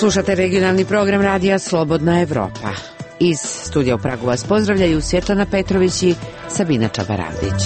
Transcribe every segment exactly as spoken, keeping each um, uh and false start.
Slušate regionalni program radija Slobodna Evropa. Iz studija u Pragu vas pozdravljaju Svjetlana Petrović i Sabina Čabaradić.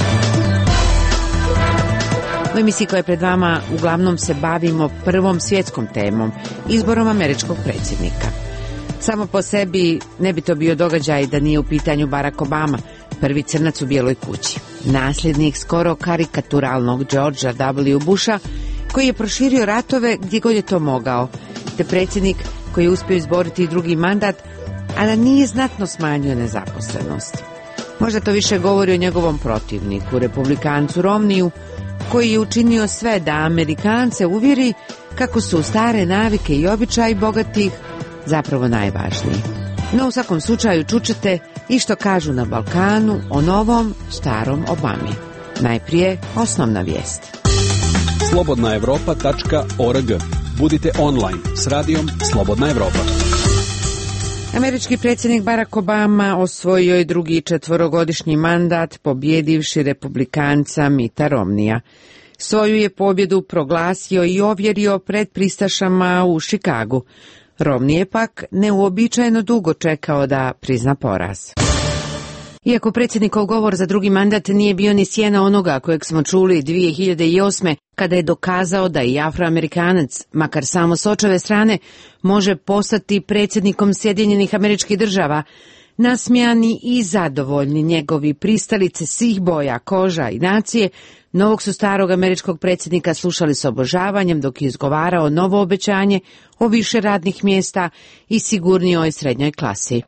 U emisiji koja je pred vama uglavnom se bavimo prvom svjetskom temom, izborom američkog predsjednika. Samo po sebi ne bi to bio događaj da nije u pitanju Barack Obama, prvi crnac u Bijeloj kući. Nasljednik skoro karikaturalnog Georgea W. Busha, koji je proširio ratove gdje god je to mogao, te predsjednik koji je uspio izboriti drugi mandat, a da nije znatno smanjio nezaposlenost. Možda to više govori o njegovom protivniku, republikancu Romneyu, koji je učinio sve da Amerikance uvjeri kako su stare navike i običaji bogatih zapravo najvažniji. No u svakom slučaju čućete i što kažu na Balkanu o novom starom Obami. Najprije osnovna vijest. slobodna evropa tačka org. Budite online s radijom Slobodna Evropa. Američki predsjednik Barack Obama osvojio je drugi četvorogodišnji mandat pobjedivši republikanca Mitta Romneya. Svoju je pobjedu proglasio i ovjerio pred pristašama u Chicagu. Romney je pak neuobičajeno dugo čekao da prizna poraz. Iako predsjednikov govor za drugi mandat nije bio ni sjena onoga kojeg smo čuli dvije hiljade osme. kada je dokazao da i Afroamerikanac, makar samo s očeve strane, može postati predsjednikom Sjedinjenih Američkih Država, nasmijani i zadovoljni njegovi pristalice svih boja, koža i nacije, novog su starog američkog predsjednika slušali s obožavanjem dok je izgovarao novo obećanje o više radnih mjesta i sigurnijoj srednjoj klasi.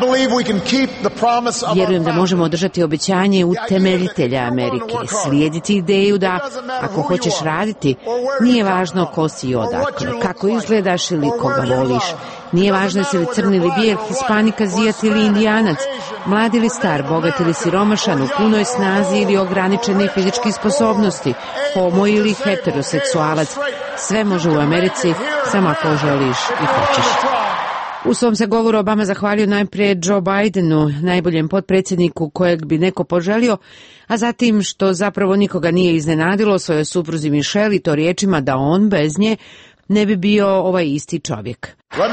Vjerujem da možemo održati obećanje utemeljitelja Amerike, slijediti ideju da, ako hoćeš raditi, nije važno ko si i odakle, kako izgledaš ili koga voliš. Nije važno si li crni ili bijel, Hispanik, Azijat ili Indijanac, mlad ili star, bogat ili siromašan, u punoj snazi ili ograničene fizičkih sposobnosti, homo ili heteroseksualac. Sve može u Americi, samo ako želiš i hoćeš. U svom se govoru Obama zahvalio najprije Joe Bidenu, najboljem potpredsjedniku kojeg bi neko poželio, a zatim, što zapravo nikoga nije iznenadilo, svojoj supruzi Michelle i to riječima da on bez nje ne bi bio ovaj isti čovjek.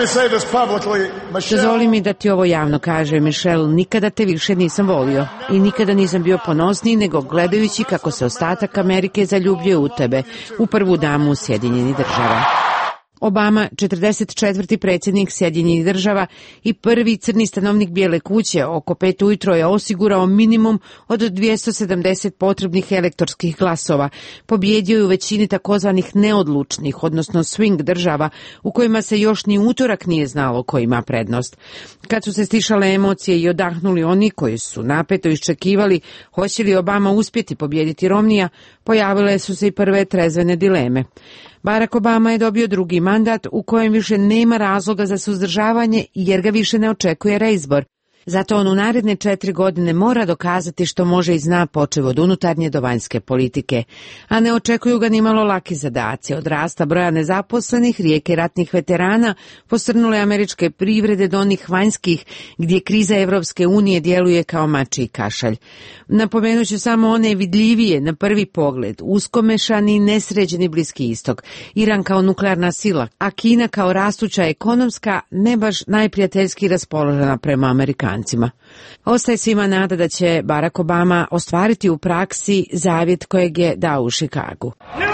Dozvoli mi da ti ovo javno kaže, Michelle, nikada te više nisam volio i nikada nisam bio ponosniji nego gledajući kako se ostatak Amerike zaljubljuje u tebe, u prvu damu Sjedinjenih Država. Obama, četrdeset četvrti predsjednik Sjedinjenih Država i prvi crni stanovnik Bijele kuće, oko pet ujutro je osigurao minimum od dvjesto sedamdeset potrebnih elektorskih glasova. Pobjedio je u većini takozvanih neodlučnih, odnosno swing država, u kojima se još ni utorak nije znalo ko ima prednost. Kad su se stišale emocije i odahnuli oni koji su napeto iščekivali hoće li Obama uspjeti pobijediti Romneya, pojavile su se i prve trezvene dileme. Barack Obama je dobio drugi mandat u kojem više nema razloga za suzdržavanje jer ga više ne očekuje reizbor. Zato on u naredne četiri godine mora dokazati što može i zna, počev od unutarnje do vanjske politike. A ne očekuju ga nimalo laki zadaci. Od rasta broja nezaposlenih, rijeke ratnih veterana, posrnule američke privrede do onih vanjskih gdje kriza Evropske unije djeluje kao mačji kašalj. Napomenut ću samo one vidljivije na prvi pogled, uskomešani i nesređeni Bliski istok, Iran kao nuklearna sila, a Kina kao rastuća ekonomska, ne baš najprijateljski raspoložena prema Amerikancima. Ostaje svima nada da će Barack Obama ostvariti u praksi zavjet kojeg je dao u Chicagu.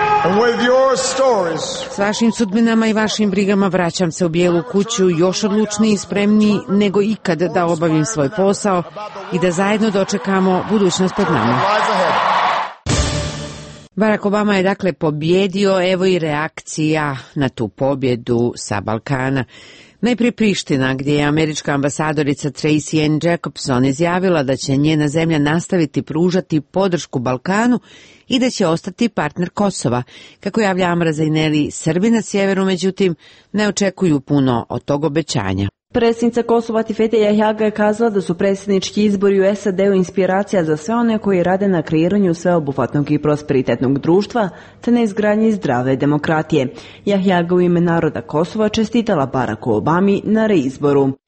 S vašim sudbinama i vašim brigama vraćam se u Bijelu kuću još odlučniji i spremniji nego ikad da obavim svoj posao i da zajedno dočekamo budućnost pred nama. Barack Obama je dakle pobjedio, evo i reakcija na tu pobjedu sa Balkana. Najprije Priština, gdje je američka ambasadorica Tracy Ann Jacobson izjavila da će njena zemlja nastaviti pružati podršku Balkanu i da će ostati partner Kosova. Kako javlja Amra Zaineli, Srbi na sjeveru, međutim, ne očekuju puno od tog obećanja. Predsjednica Kosova Tifete Jahjaga je kazala da su predsjednički izbori u S A D-u inspiracija za sve one koji rade na kreiranju sveobuhvatnog i prosperitetnog društva te na izgradnji zdrave demokratije. Jahjaga u ime naroda Kosova čestitala Baracku Obami na reizboru.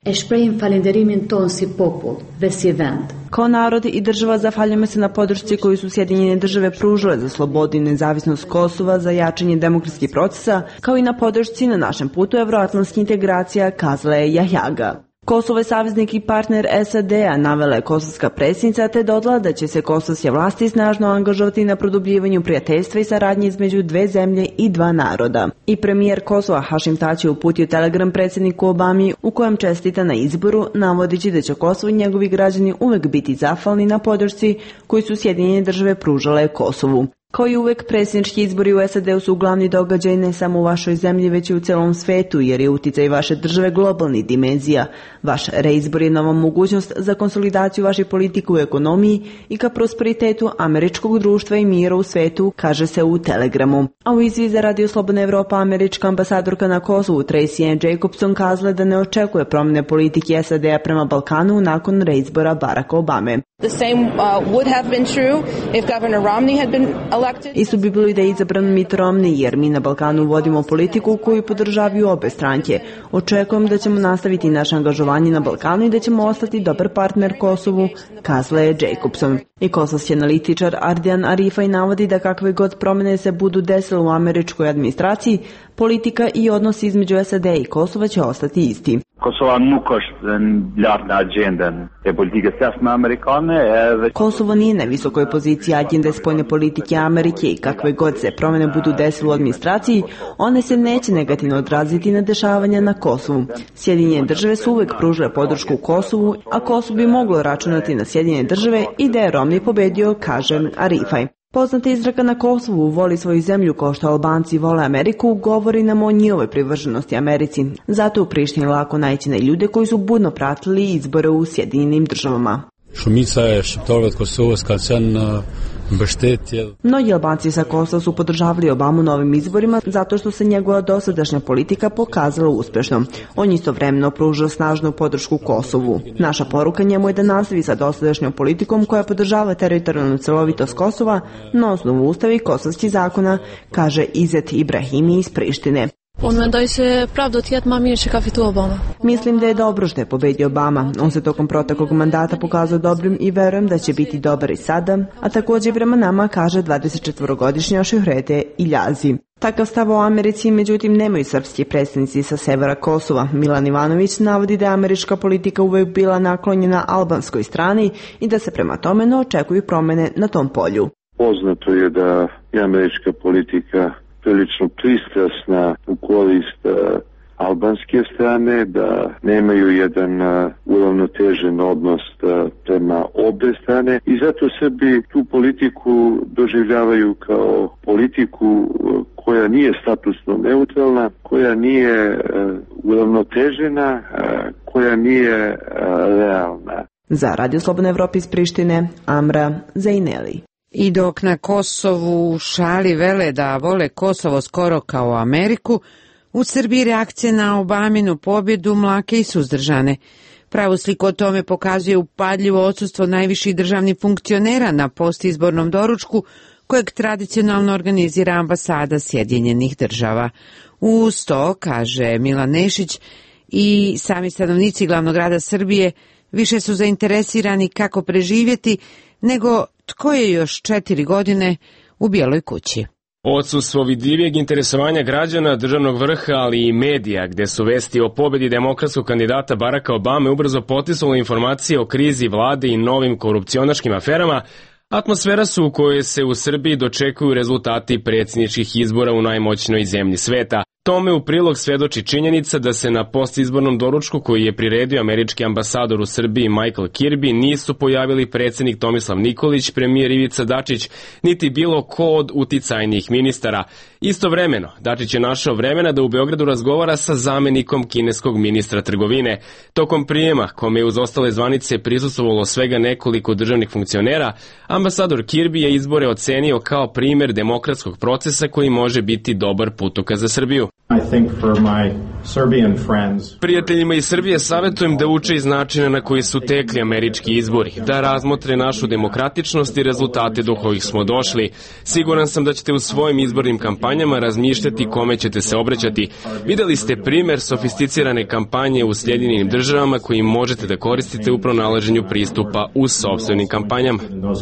E shprehim falënderimin ton si popull dhe si vend. Kao narod i država zahvaljujemo se na podršci koju su Sjedinjene države pružile za slobodu i nezavisnost Kosova, za jačanje demokratskih procesa, kao i na podršci na našem putu evroatlantskih integracija, kazala je Jahjaga. Kosovo je saveznik i partner S A D-a, navela je kosovska predsjednica, te dodala da će se kosovske vlasti snažno angažovati na produbljivanju prijateljstva i saradnje između dve zemlje i dva naroda. I premijer Kosova Hašim Tači uputio telegram predsjedniku Obami u kojem čestita na izboru, navodići da će Kosovo i njegovi građani uvek biti zahvalni na podršci koju su Sjedinjene države pružale Kosovu. Kao i uvek, predsjednički izbori u S A D-u su glavni događaj ne samo u vašoj zemlji, već i u celom svetu, jer je uticaj vaše države globalni dimenzija. Vaš reizbor je nova mogućnost za konsolidaciju vaših politika u ekonomiji i ka prosperitetu američkog društva i mira u svetu, kaže se u telegramu. A u izjavi za Radio Slobodna Evropa američka ambasadorka na Kosovu Tracy Ann Jacobson kazala da ne očekuje promjene politike S A D-a prema Balkanu nakon reizbora Baracka Obame. The same uh, would have been true if Governor Romney had been elected. Isto bi bilo i da je izabran Mitt Romney, jer mi na Balkanu vodimo politiku koju podržavaju obe stranke. Očekujem da ćemo nastaviti naše angažovanje na Balkanu i da ćemo ostati dobar partner Kosovu, kazala je Jacobson. I kosovski analitičar Ardian Arifaj navodi da kakve god promjene se budu desile u američkoj administraciji, politika i odnosi između S A D i Kosova će ostati isti. Kosova nuk është lart në agjendën e politikës jashtme amerikane edhe Kosovo nije na visokoj poziciji agende spoljne politike Amerike i kakve god se promjene budu desile u administraciji, one se neće negativno odraziti na dešavanja na Kosovu. Sjedinjene države su uvek pružile podršku Kosovu, a Kosovo bi moglo računati na Sjedinjene države i da je Romney pobedio, kaže Arifaj. Poznata izreka na Kosovu voli svoju zemlju kao što Albanci vole Ameriku, govori nam o njihovoj privrženosti Americi. Zato u Prištini lako naići na ljude koji su budno pratili izbore u Sjedinjenim državama. Shumica e shqiptarëve të Kosovës ka qenë mbështetje. Mnogi Albanci sa Kosova su podržavali Obamu na ovim izborima zato što se njegova dosadašnja politika pokazala uspešno. On istovremeno pruža snažnu podršku Kosovu. Naša poruka njemu je da nastavi sa dosadašnjom politikom koja podržava teritorijalnu celovitost Kosova na osnovu ustava i kosovskih zakona, kaže Izet Ibrahimi iz Prištine. Unë mendoj se prap do të jetë më mirë që ka fituar Obama. Mislim da je dobro što je pobedio Obama. On se tokom proteklog mandata pokazao dobrim i verujem da će biti dobar i sada, a također prema nama, kaže dvadesetčetvorogodišnja Šuhrete Iljazi. Takav stav o Americi, međutim, nemaju srpski predstavnici sa severa Kosova. Milan Ivanović navodi da je američka politika uvek bila naklonjena albanskoj strani i da se prema tome ne očekuju promjene na tom polju. Poznato je da je američka politika prilično pristrasna u korist uh, albanske strane, da nemaju jedan uh, uravnotežen odnos uh, prema obe strane i zato Srbi tu politiku doživljavaju kao politiku uh, koja nije statusno neutralna, koja nije uh, uravnotežena, uh, koja nije uh, realna. Za Radio Slobodna Evropa iz Prištine, Amra Zajneli. I dok na Kosovu šali vele da vole Kosovo skoro kao Ameriku, u Srbiji reakcije na Obaminu pobjedu mlake i suzdržane. Pravu sliku o tome pokazuje upadljivo odsustvo najviših državnih funkcionera na postizbornom doručku kojeg tradicionalno organizira ambasada Sjedinjenih država. Uz to, kaže Milan Nešić, i sami stanovnici glavnog grada Srbije više su zainteresirani kako preživjeti nego tko je još četiri godine u Bijeloj kući. Odsustvo vidljivijeg interesovanja građana, državnog vrha, ali i medija, gde su vesti o pobedi demokratskog kandidata Baracka Obame ubrzo potisnule informacije o krizi vlade i novim korupcionaškim aferama, atmosfera su u kojoj se u Srbiji dočekuju rezultati predsjedničkih izbora u najmoćnoj zemlji sveta. Tome u prilog svedoči činjenica da se na postizbornom doručku koji je priredio američki ambasador u Srbiji Michael Kirby nisu pojavili predsjednik Tomislav Nikolić, premijer Ivica Dačić, niti bilo ko od uticajnijih ministara. Istovremeno, Dačić je našao vremena da u Beogradu razgovara sa zamenikom kineskog ministra trgovine. Tokom prijema, kome je uz ostale zvanice prisustvovalo svega nekoliko državnih funkcionera, ambasador Kirby je izbore ocenio kao primjer demokratskog procesa koji može biti dobar putokaz za Srbiju. I think for my Serbian friends. Prijateljima iz Srbije savjetujem da uče iz načina na koji su tekli američki izbori, da razmotre našu demokratičnost i rezultate do kojih smo došli. Siguran sam da ćete u svojim izbornim kampanjama razmišljati kome ćete se obraćati. Videli ste primer sofisticirane kampanje u Sjedinjenim državama koji možete da koristite u pronalaženju pristupa u sopstvenim kampanjama.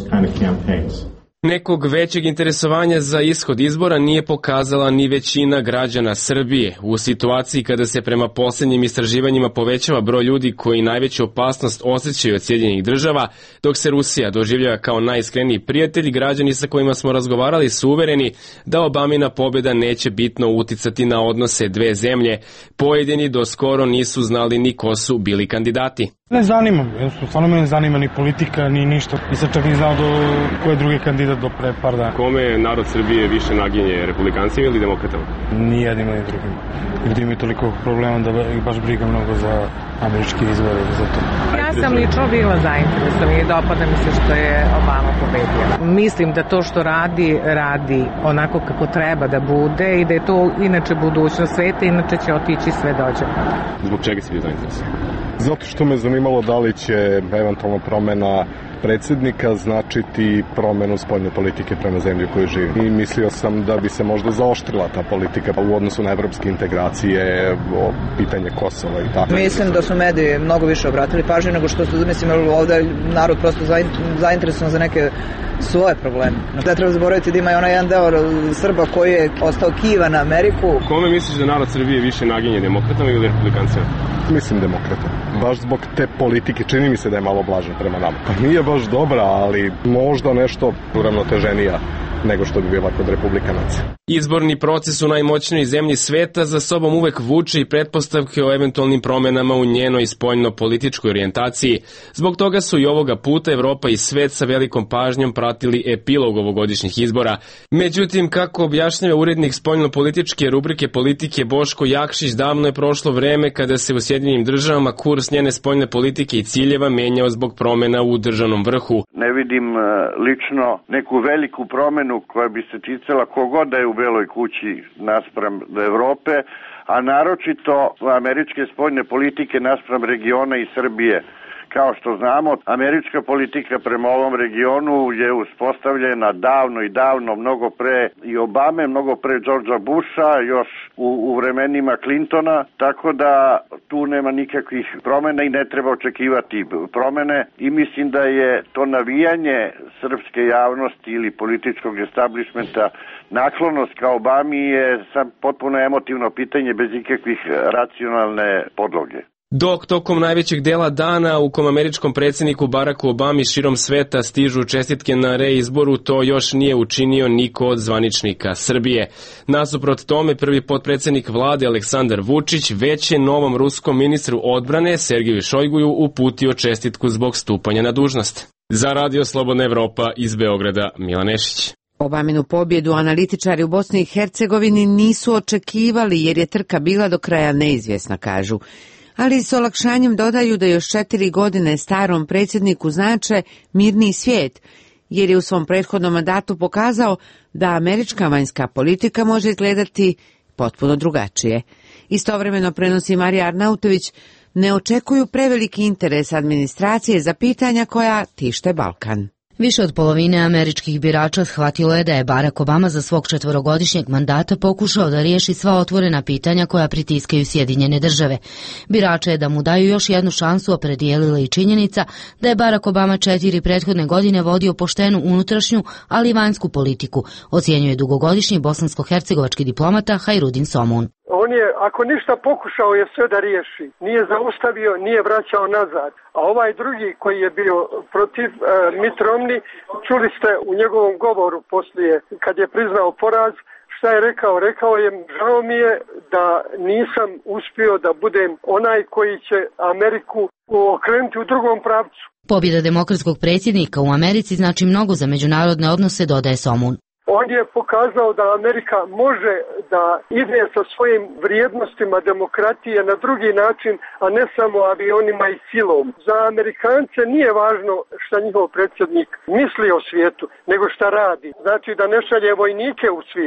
Nekog većeg interesovanja za ishod izbora nije pokazala ni većina građana Srbije. U situaciji kada se prema posljednjim istraživanjima povećava broj ljudi koji najveću opasnost osjećaju od Sjedinjenih država, dok se Rusija doživljava kao najiskreniji prijatelj, građani sa kojima smo razgovarali su uvereni da Obamina pobjeda neće bitno uticati na odnose dve zemlje. Pojedini do skoro nisu znali ni ko su bili kandidati. Ne zanima me, stvarno me ne zanima ni politika, ni ništa. Nisam čak ni znao do koje druge kandidat do pre par dana. Kome narod Srbije više naginje, republikancima ili demokratama? Ni jednima ni drugim. Ljudi imaju toliko problema da ih baš briga mnogo za američke izbore. Za to. Ja sam lično bila zainteresovana i dopada mi se što je Obama pobedio. Mislim da to što radi, radi onako kako treba da bude i da je to inače budućnost sveta, inače će otići sve dođe. Zbog čega si bio zainteresovan? Zato što me zanimalo da li će eventualno promena predsjednika značiti promenu spoljne politike prema zemlji u kojoj živi. I mislio sam da bi se možda zaoštrila ta politika u odnosu na evropske integracije, o pitanje Kosova i tako. Mislim da su mediji mnogo više obratili pažnju nego što su, mislim, ovdje narod prosto zainteresovan za neke svoje probleme. Da treba zaboraviti da ima i onaj jedan deo Srba koji je ostao kiva na Ameriku. Kome misliš da narod Srbije više naginje, demokratama ili republikancima? Mislim demokratama. Baš zbog te politike čini mi se da je malo blaža prema nama. Pa nije baš dobra, ali možda nešto uravnoteženija nego što bi bila kod republikanaca. Izborni proces u najmoćnijoj zemlji sveta za sobom uvek vuče i pretpostavke o eventualnim promenama u njenoj spoljno-političkoj orijentaciji. Zbog toga su i ovoga puta Evropa i svet sa velikom pažnjom pratili epilog ovogodišnjih izbora. Međutim, kako objašnjava urednik spoljno-političke rubrike Politike Boško Jakšić, davno je prošlo vreme kada se u Sjedinjenim državama kurs njene spoljne politike i ciljeva menjao zbog promena u državnom vrhu. Ne vidim lično neku veliku promenu koja bi se ticala kogod da je u Beloj kući naspram Evrope, a naročito američke spoljne politike naspram regiona i Srbije. Kao što znamo, američka politika prema ovom regionu je uspostavljena davno i davno, mnogo pre i Obame, mnogo pre Georgea Busha, još u, u vremenima Clintona, tako da tu nema nikakvih promena i ne treba očekivati promene i mislim da je to navijanje srpske javnosti ili političkog establishmenta naklonost ka Obami je sam potpuno emotivno pitanje bez ikakvih racionalne podloge. Dok tokom najvećeg dela dana u kom američkom predsjedniku Baracku Obami širom sveta stižu čestitke na reizboru, to još nije učinio niko od zvaničnika Srbije. Nasuprot tome, prvi potpredsjednik vlade Aleksandar Vučić već je novom ruskom ministru odbrane Sergeju Šojguju uputio čestitku zbog stupanja na dužnost. Za Radio Slobodna Evropa iz Beograda, Milan Nešić. Obaminu pobjedu analitičari u Bosni i Hercegovini nisu očekivali jer je trka bila do kraja neizvjesna, kažu. Ali s olakšanjem dodaju da još četiri godine starom predsjedniku znače mirniji svijet, jer je u svom prethodnom mandatu pokazao da američka vanjska politika može izgledati potpuno drugačije. Istovremeno, prenosi Marija Arnautović, ne očekuju preveliki interes administracije za pitanja koja tište Balkan. Više od polovine američkih birača shvatilo je da je Barack Obama za svog četvorogodišnjeg mandata pokušao da riješi sva otvorena pitanja koja pritiskaju Sjedinjene države. Birače je da mu daju još jednu šansu opredijelila i činjenica da je Barack Obama četiri prethodne godine vodio poštenu unutrašnju, ali i vanjsku politiku, ocjenjuje dugogodišnji bosansko-hercegovački diplomata Hajrudin Somun. On je, ako ništa, pokušao je sve da riješi. Nije zaustavio, nije vraćao nazad. A ovaj drugi koji je bio protiv e, Mitt Romney, čuli ste u njegovom govoru poslije, kad je priznao poraz, šta je rekao? Rekao je, žao mi je da nisam uspio da budem onaj koji će Ameriku okrenuti u drugom pravcu. Pobjeda demokratskog predsjednika u Americi znači mnogo za međunarodne odnose, dodaje Somun. On je pokazao da Amerika može da ide sa svojim vrijednostima demokratije na drugi način, a ne samo avionima i silom. Za Amerikance nije važno šta njihov predsjednik misli o svijetu, nego šta radi. Znači da ne šalje vojnike u svijet.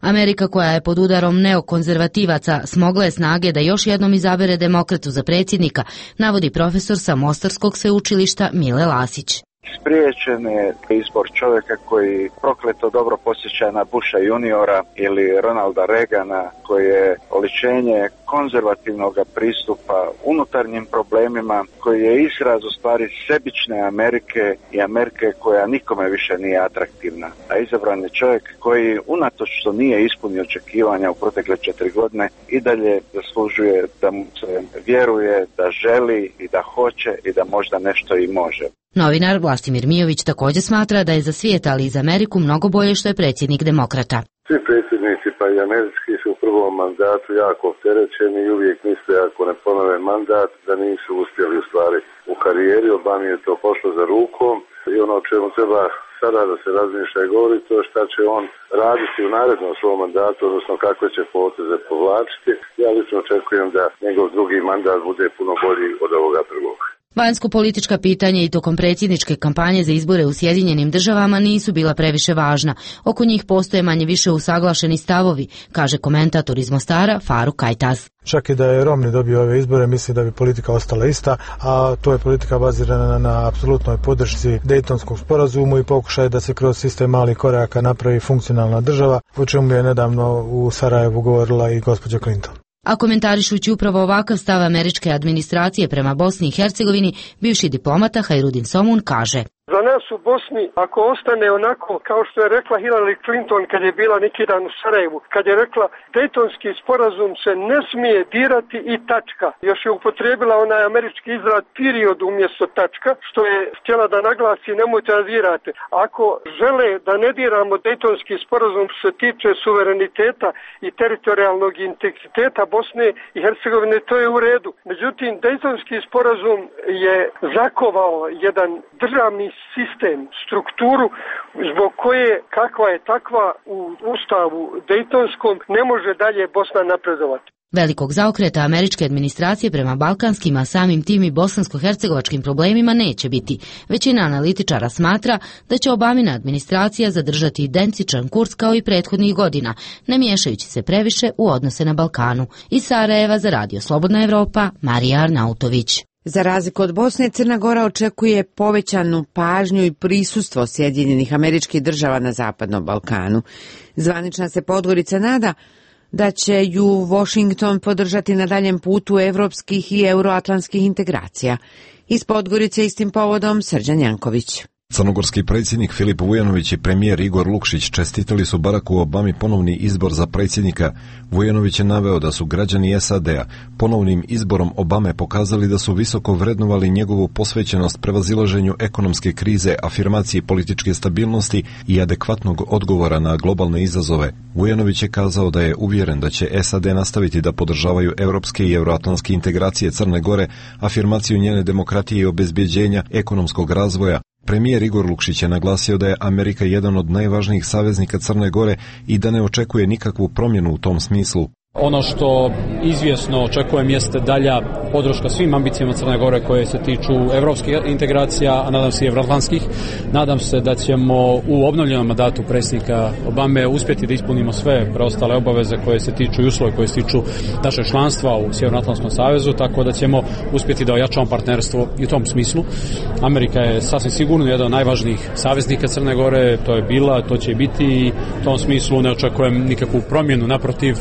Amerika, koja je pod udarom neokonzervativaca, smogla je snage da još jednom izabere demokratu za predsjednika, navodi profesor sa Mostarskog sveučilišta Mile Lasić. Spriječen je izbor čovjeka koji prokleto dobro posjeća na Busha juniora ili Ronalda Reagana, koji je oličenje konzervativnog pristupa unutarnjim problemima, koji je izraz u stvari sebične Amerike i Amerike koja nikome više nije atraktivna. A izabran je čovjek koji, unatoč što nije ispunio očekivanja u protekle četiri godine, i dalje zaslužuje da mu se vjeruje, da želi i da hoće i da možda nešto i može. Novinar Vlastimir Mijović također smatra da je za svijet, ali i za Ameriku, mnogo bolje što je predsjednik demokrata. Svi predsjednici, pa i američki, su u prvom mandatu jako opterećeni i uvijek misle, ako ne ponove mandat, da nisu uspjeli u stvari u karijeri. Obami je to pošlo za rukom i ono o čemu treba sada da se razmišlja i govori, to je šta će on raditi u narednom svom mandatu, odnosno kakve će poteze povlačiti. Ja lično očekujem da njegov drugi mandat bude puno bolji od ovoga prvog. Vanjsko-politička pitanja i tokom predsjedničke kampanje za izbore u Sjedinjenim državama nisu bila previše važna. Oko njih postoje manje više usaglašeni stavovi, kaže komentator iz Mostara Faruk Kajtaz. Čak i da je Romney dobio ove izbore, mislim da bi politika ostala ista, a to je politika bazirana na, na apsolutnoj podršci Dejtonskom sporazumu i pokušaj da se kroz sistem malih koraka napravi funkcionalna država, o čemu je nedavno u Sarajevu govorila i gospođa Clinton. A komentarišući upravo ovakav stav američke administracije prema Bosni i Hercegovini, bivši diplomata Hajrudin Somun kaže: Za nas u Bosni, ako ostane onako kao što je rekla Hillary Clinton kad je bila neki dan u Sarajevu, kad je rekla Dejtonski sporazum se ne smije dirati i tačka. Još je upotrijebila onaj američki izraz period umjesto tačka, što je htjela da naglasi nemojte da dirate. Ako žele da ne diramo Dejtonski sporazum što se tiče suvereniteta i teritorijalnog integriteta Bosne i Hercegovine, to je u redu. Međutim, Dejtonski sporazum je zakovao jedan državni sistem, strukturu zbog koje, kakva je takva u ustavu Dejtonskom, ne može dalje Bosna napredovati. Velikog zaokreta američke administracije prema balkanskim, a samim tim i bosansko-hercegovačkim problemima neće biti. Većina analitičara smatra da će Obamina administracija zadržati identičan kurs kao i prethodnih godina, ne miješajući se previše u odnose na Balkanu. Iz Sarajeva za Radio Slobodna Evropa, Marija Arnautović. Za razliku od Bosne, Crna Gora očekuje povećanu pažnju i prisustvo Sjedinjenih Američkih Država na Zapadnom Balkanu. Zvanična se Podgorica nada da će ju Washington podržati na daljem putu evropskih i euroatlantskih integracija. Iz Podgorice istim povodom Srđan Janković. Crnogorski predsjednik Filip Vujanović i premijer Igor Lukšić čestitali su Baracku Obami ponovni izbor za predsjednika. Vujanović je naveo da su građani S A D-a ponovnim izborom Obame pokazali da su visoko vrednovali njegovu posvećenost prevazilaženju ekonomske krize, afirmaciji političke stabilnosti i adekvatnog odgovora na globalne izazove. Vujanović je kazao da je uvjeren da će S A D nastaviti da podržavaju europske i euroatlantske integracije Crne Gore, afirmaciju njene demokratije i obezbjeđenja ekonomskog razvoja. Premijer Igor Lukšić je naglasio da je Amerika jedan od najvažnijih saveznika Crne Gore i da ne očekuje nikakvu promjenu u tom smislu. Ono što izvjesno očekujem jeste dalja podrška svim ambicijama Crne Gore koje se tiču evropskih integracija, a nadam se i evroatlantskih. Nadam se da ćemo u obnovljenom mandatu predsjednika Obame uspjeti da ispunimo sve preostale obaveze koje se tiču i uslove koje se tiču našeg članstva u Sjevernoatlantskom savezu, tako da ćemo uspjeti da ojačamo partnerstvo i u tom smislu. Amerika je sasvim sigurno jedan od najvažnijih saveznika Crne Gore, to je bila, to će biti i u tom smislu ne očekujem nikakvu promjenu, naprotiv,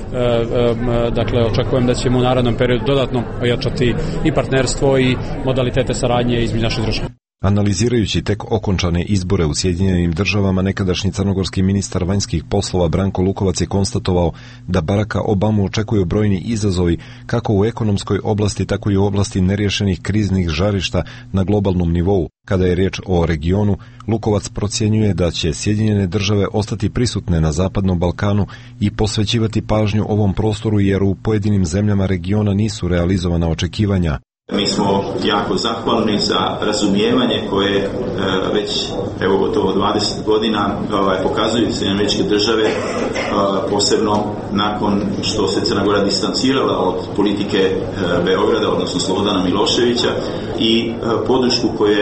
dakle očekujem da ćemo u narednom periodu dodatno ojačati i partnerstvo i modalitete saradnje između naših država. Analizirajući tek okončane izbore u Sjedinjenim državama, nekadašnji crnogorski ministar vanjskih poslova Branko Lukovac je konstatovao da Baracka Obamu očekuju brojni izazovi kako u ekonomskoj oblasti, tako i u oblasti neriješenih kriznih žarišta na globalnom nivou. Kada je riječ o regionu, Lukovac procjenjuje da će Sjedinjene države ostati prisutne na Zapadnom Balkanu i posvećivati pažnju ovom prostoru jer u pojedinim zemljama regiona nisu realizovana očekivanja. Mi smo jako zahvalni za razumijevanje koje e, već evo gotovo dvadeset godina ovaj, pokazuju Sjedinjene Američke Države, e, posebno nakon što se Crna Gora distancirala od politike e, Beograda, odnosno Slobodana Miloševića, i e, podršku koje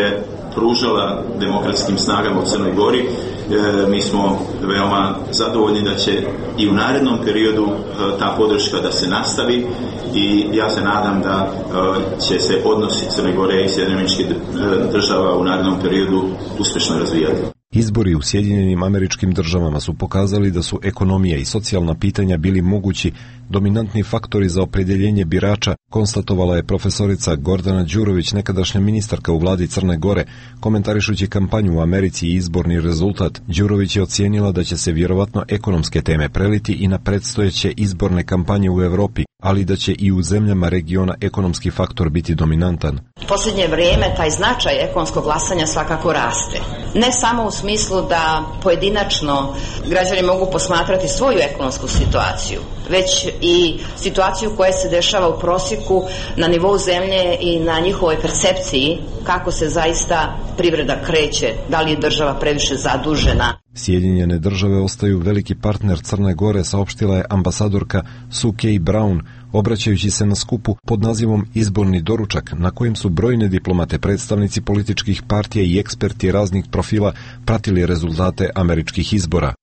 pružala demokratskim snagama u Crnoj Gori. E, mi smo veoma zadovoljni da će i u narednom periodu e, ta podrška da se nastavi i ja se nadam da e, će se odnosi Crne Gore i Sjedinjenih Američkih Država u narednom periodu uspješno razvijati. Izbori u Sjedinjenim Američkim Državama su pokazali da su ekonomija i socijalna pitanja bili mogući dominantni faktori za opredjeljenje birača, konstatovala je profesorica Gordana Đurović, nekadašnja ministarka u vladi Crne Gore, komentarišući kampanju u Americi i izborni rezultat. Đurović je ocijenila da će se vjerovatno ekonomske teme preliti i na predstojeće izborne kampanje u Evropi, ali da će i u zemljama regiona ekonomski faktor biti dominantan. U posljednje vrijeme taj značaj ekonomskog glasanja svakako raste. Ne samo u smislu da pojedinačno građani mogu posmatrati svoju ekonomsku situaciju, već i situaciju koja se dešava u prosjeku na nivou zemlje i na njihovoj percepciji kako se zaista privreda kreće, da li je država previše zadužena. Sjedinjene Države ostaju veliki partner Crne Gore, saopštila je ambasadorka Sue Kay Brown, obraćajući se na skupu pod nazivom Izborni doručak, na kojem su brojne diplomate, predstavnici političkih partija i eksperti raznih profila pratili rezultate američkih izbora.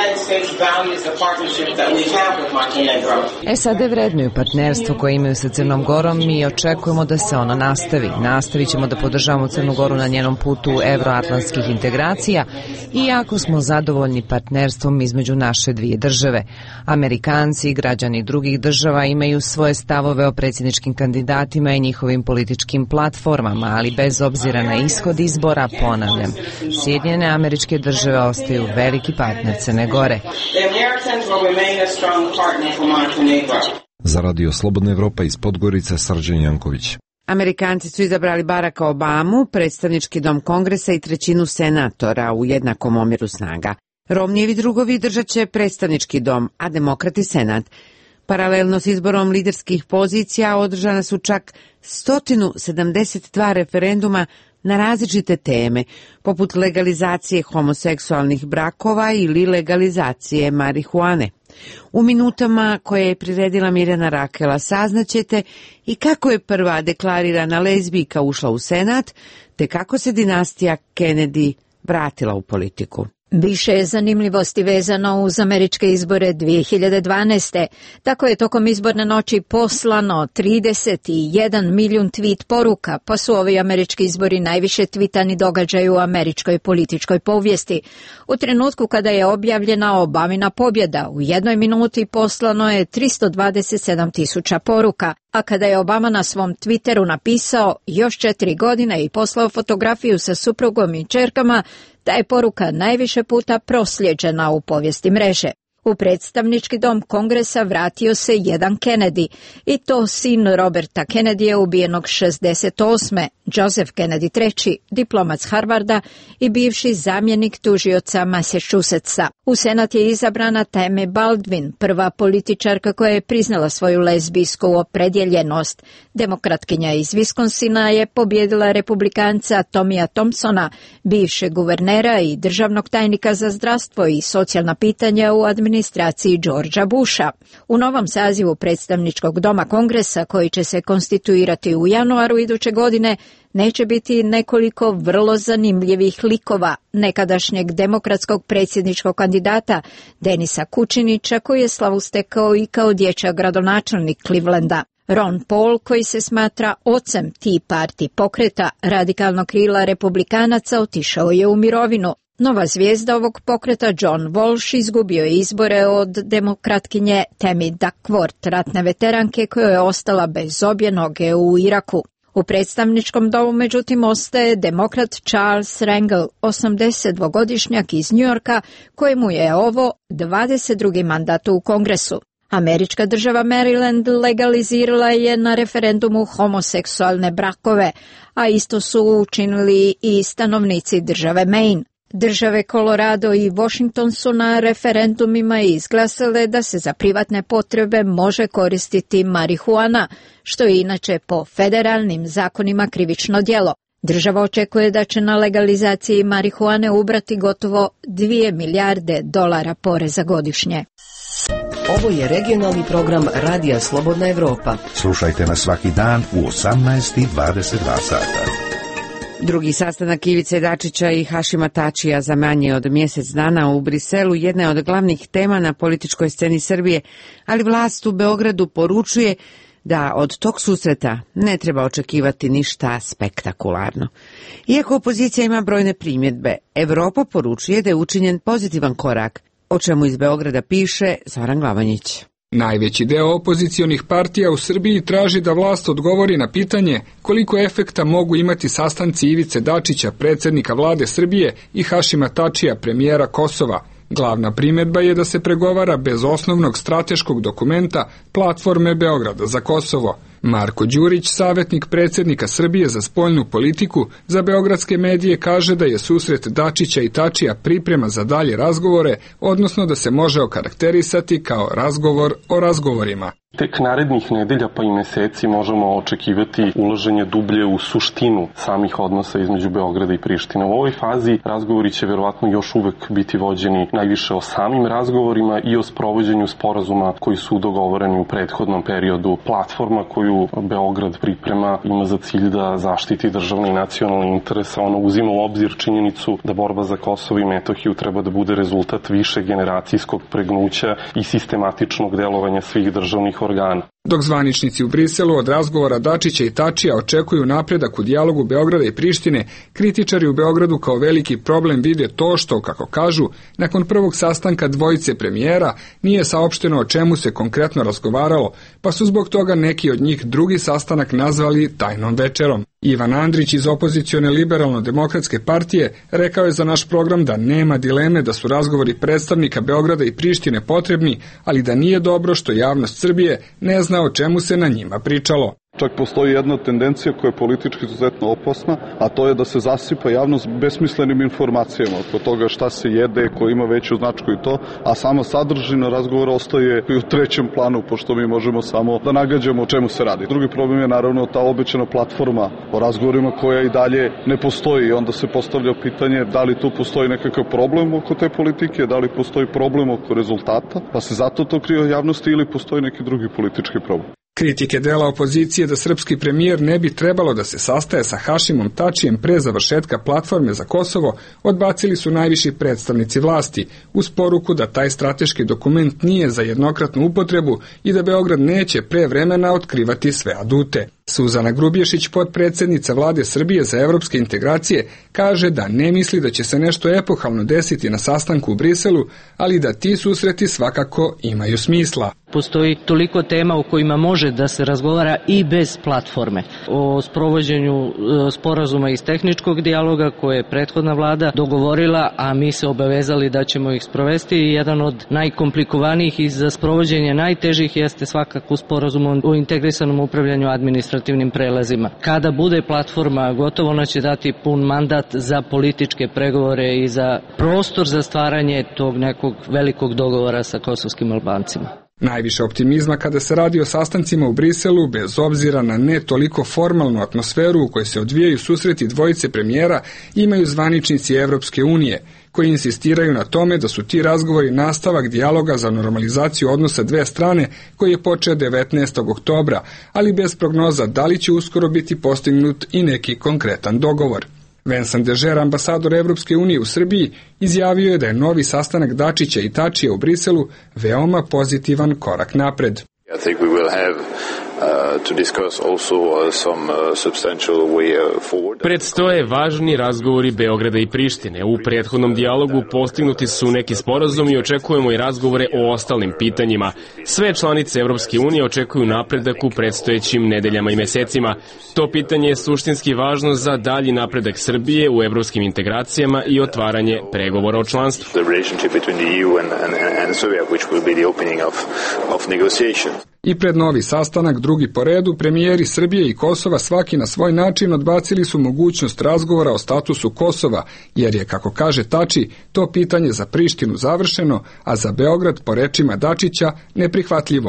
S A D vrednuju partnerstvo koje imaju sa Crnom Gorom i očekujemo da se ono nastavi. Nastavit ćemo da podržavamo Crnu Goru na njenom putu evroatlantskih integracija i jako smo zadovoljni partnerstvom između naše dvije države. Amerikanci i građani drugih država imaju svoje stavove o predsjedničkim kandidatima i njihovim političkim platformama, ali bez obzira na ishod izbora, ponavljam, Sjedinjene Američke Države ostaju veliki partner Crne Gore. Za Radio Slobodna Evropa iz Podgorice, Srđan Janković. Amerikanci su izabrali Baracka Obamu, predstavnički dom Kongresa i trećinu senatora u jednakom omjeru snaga. Romnijevi drugovi držat će predstavnički dom, a demokrati senat. Paralelno s izborom liderskih pozicija održana su čak sto sedamdeset dva referenduma na različite teme, poput legalizacije homoseksualnih brakova ili legalizacije marihuane. U minutama koje je priredila Mirjana Rakela saznaćete i kako je prva deklarirana lezbijka ušla u senat, te kako se dinastija Kennedy vratila u politiku. Više je zanimljivosti vezano uz američke izbore dvije hiljade dvanaeste. Tako je tokom izborne noći poslano trideset jedan milijun tweet poruka, pa su ovi američki izbori najviše tvitani događaj u američkoj političkoj povijesti. U trenutku kada je objavljena Obamina pobjeda, u jednoj minuti poslano je tristo dvadeset sedam tisuća poruka, a kada je Obama na svom Twitteru napisao još četiri godine i poslao fotografiju sa suprugom i čerkama, ta je poruka najviše puta prosljeđena u povijesti mreže. U predstavnički dom Kongresa vratio se jedan Kennedy, i to sin Roberta Kennedyja ubijenog šezdeset osme Joseph Kennedy treći, diplomat s Harvarda i bivši zamjenik tužioca Massachusettsa. U senat je izabrana Tammy Baldwin, prva političarka koja je priznala svoju lezbijsku opredjeljenost. Demokratkinja iz Wisconsina je pobjedila republikanca Tomija Thompsona, bivšeg guvernera i državnog tajnika za zdravstvo i socijalna pitanja u administraciji Georgea Busha. U novom sazivu predstavničkog doma Kongresa, koji će se konstituirati u januaru iduće godine, neće biti nekoliko vrlo zanimljivih likova nekadašnjeg demokratskog predsjedničkog kandidata Denisa Kučinića, koji je slavu stekao i kao dječak gradonačelnik Clevelanda. Ron Paul, koji se smatra ocem Tea Party pokreta radikalnog krila republikanaca, otišao je u mirovinu. Nova zvijezda ovog pokreta John Walsh izgubio je izbore od demokratkinje Tammy Duckworth, ratne veteranke koja je ostala bez obje noge u Iraku. U predstavničkom domu međutim ostaje demokrat Charles Rangel, osamdesetdvogodišnjak iz New Yorka, kojemu je ovo dvadeset drugi mandat u Kongresu. Američka država Maryland legalizirala je na referendumu homoseksualne brakove, a isto su učinili i stanovnici države Maine. Države Colorado i Washington su na referendumima izglasale da se za privatne potrebe može koristiti marihuana, što je inače po federalnim zakonima krivično djelo. Država očekuje da će na legalizaciji marihuane ubrati gotovo dvije milijarde dolara poreza godišnje. Ovo je regionalni program Radija Slobodna Evropa. Slušajte nas svaki dan u osamnaest i dvadeset dva sata. Drugi sastanak Ivice Dačića i Hašima Tačija za manje od mjesec dana u Briselu jedna je od glavnih tema na političkoj sceni Srbije, ali vlast u Beogradu poručuje da od tog susreta ne treba očekivati ništa spektakularno. Iako opozicija ima brojne primjedbe, Evropa poručuje da je učinjen pozitivan korak, o čemu iz Beograda piše Zoran Glavanjić. Najveći deo opozicionih partija u Srbiji traži da vlast odgovori na pitanje koliko efekta mogu imati sastanci Ivice Dačića, predsjednika vlade Srbije, i Hašima Tačija, premijera Kosova. Glavna primjedba je da se pregovara bez osnovnog strateškog dokumenta Platforme Beograda za Kosovo. Marko Đurić, savjetnik predsjednika Srbije za spoljnu politiku, za beogradske medije kaže da je susret Dačića i Tačija priprema za dalje razgovore, odnosno da se može okarakterisati kao razgovor o razgovorima. Tek narednih nedelja pa i meseci možemo očekivati ulaženje dublje u suštinu samih odnosa između Beograda i Prištine. U ovoj fazi razgovori će verovatno još uvek biti vođeni najviše o samim razgovorima i o sprovođenju sporazuma koji su dogovoreni u prethodnom periodu. Platforma koju Beograd priprema ima za cilj da zaštiti državni i nacionalni interes, a ono uzima u obzir činjenicu da borba za Kosovo i Metohiju treba da bude rezultat više generacijskog pregnuća i sistematičnog delovanja svih državnih organa. Dok zvaničnici u Briselu od razgovora Dačića i Tačija očekuju napredak u dijalogu Beograda i Prištine, kritičari u Beogradu kao veliki problem vide to što, kako kažu, nakon prvog sastanka dvojice premijera nije saopšteno o čemu se konkretno razgovaralo, pa su zbog toga neki od njih drugi sastanak nazvali tajnom večerom. Ivan Andrić iz opozicione liberalno-demokratske partije rekao je za naš program da nema dileme da su razgovori predstavnika Beograda i Prištine potrebni, ali da nije dobro što javnost Srbije ne zna o čemu se na njima pričalo. Čak postoji jedna tendencija koja je politički izuzetno opasna, a to je da se zasipa javnost besmislenim informacijama oko toga šta se jede, ko ima veću značku i to, a sama sadržina razgovora ostaje i u trećem planu, pošto mi možemo samo da nagađamo o čemu se radi. Drugi problem je naravno ta obećana platforma o razgovorima koja i dalje ne postoji i onda se postavlja pitanje da li tu postoji nekakav problem oko te politike, da li postoji problem oko rezultata, pa se zato to krije javnosti ili postoji neki drugi politički problem. Kritike dela opozicije da srpski premijer ne bi trebalo da se sastaje sa Hašimom Tačijem pre završetka Platforme za Kosovo odbacili su najviši predstavnici vlasti, uz poruku da taj strateški dokument nije za jednokratnu upotrebu i da Beograd neće pre vremena otkrivati sve adute. Suzana Grubješić, potpredsjednica vlade Srbije za evropske integracije, kaže da ne misli da će se nešto epohalno desiti na sastanku u Briselu, ali da ti susreti svakako imaju smisla. Postoji toliko tema o kojima može da se razgovara i bez platforme. O sprovođenju sporazuma iz tehničkog dijaloga koje je prethodna vlada dogovorila, a mi se obavezali da ćemo ih sprovesti. Jedan od najkomplikovanijih i za sprovođenje najtežih jeste svakako sporazum o integrisanom upravljanju administrativnim prelazima. Kada bude platforma gotova, ona će dati pun mandat za političke pregovore i za prostor za stvaranje tog nekog velikog dogovora sa kosovskim Albancima. Najviše optimizma kada se radi o sastancima u Briselu, bez obzira na ne toliko formalnu atmosferu u kojoj se odvijaju susreti dvojice premijera, imaju zvaničnici Evropske unije, koji insistiraju na tome da su ti razgovori nastavak dijaloga za normalizaciju odnosa dve strane koji je počeo devetnaestog oktobra, ali bez prognoza da li će uskoro biti postignut i neki konkretan dogovor. Vincent Dežer, ambasador Evropske unije u Srbiji, izjavio je da je novi sastanak Dačića i Tačija u Briselu veoma pozitivan korak napred. I think we will have uh, to discuss also uh, some uh, substantial way uh, forward. Predstoje važni razgovori Beograda i Prištine. U prethodnom dijalogu postignuti su neki sporazumi i očekujemo i razgovore o ostalim pitanjima. Sve članice Evropske unije očekuju napredak u predstojećim nedeljama i mesecima. To pitanje je suštinski važno za dalji napredak Srbije u evropskim integracijama i otvaranje pregovora o članstvu. The relationship between the E U and, and, and Serbia, which will be the opening of, of negotiations. I pred novi sastanak, drugi po redu, premijeri Srbije i Kosova svaki na svoj način odbacili su mogućnost razgovora o statusu Kosova, jer je, kako kaže Tači, to pitanje za Prištinu završeno, a za Beograd, po rečima Dačića, neprihvatljivo.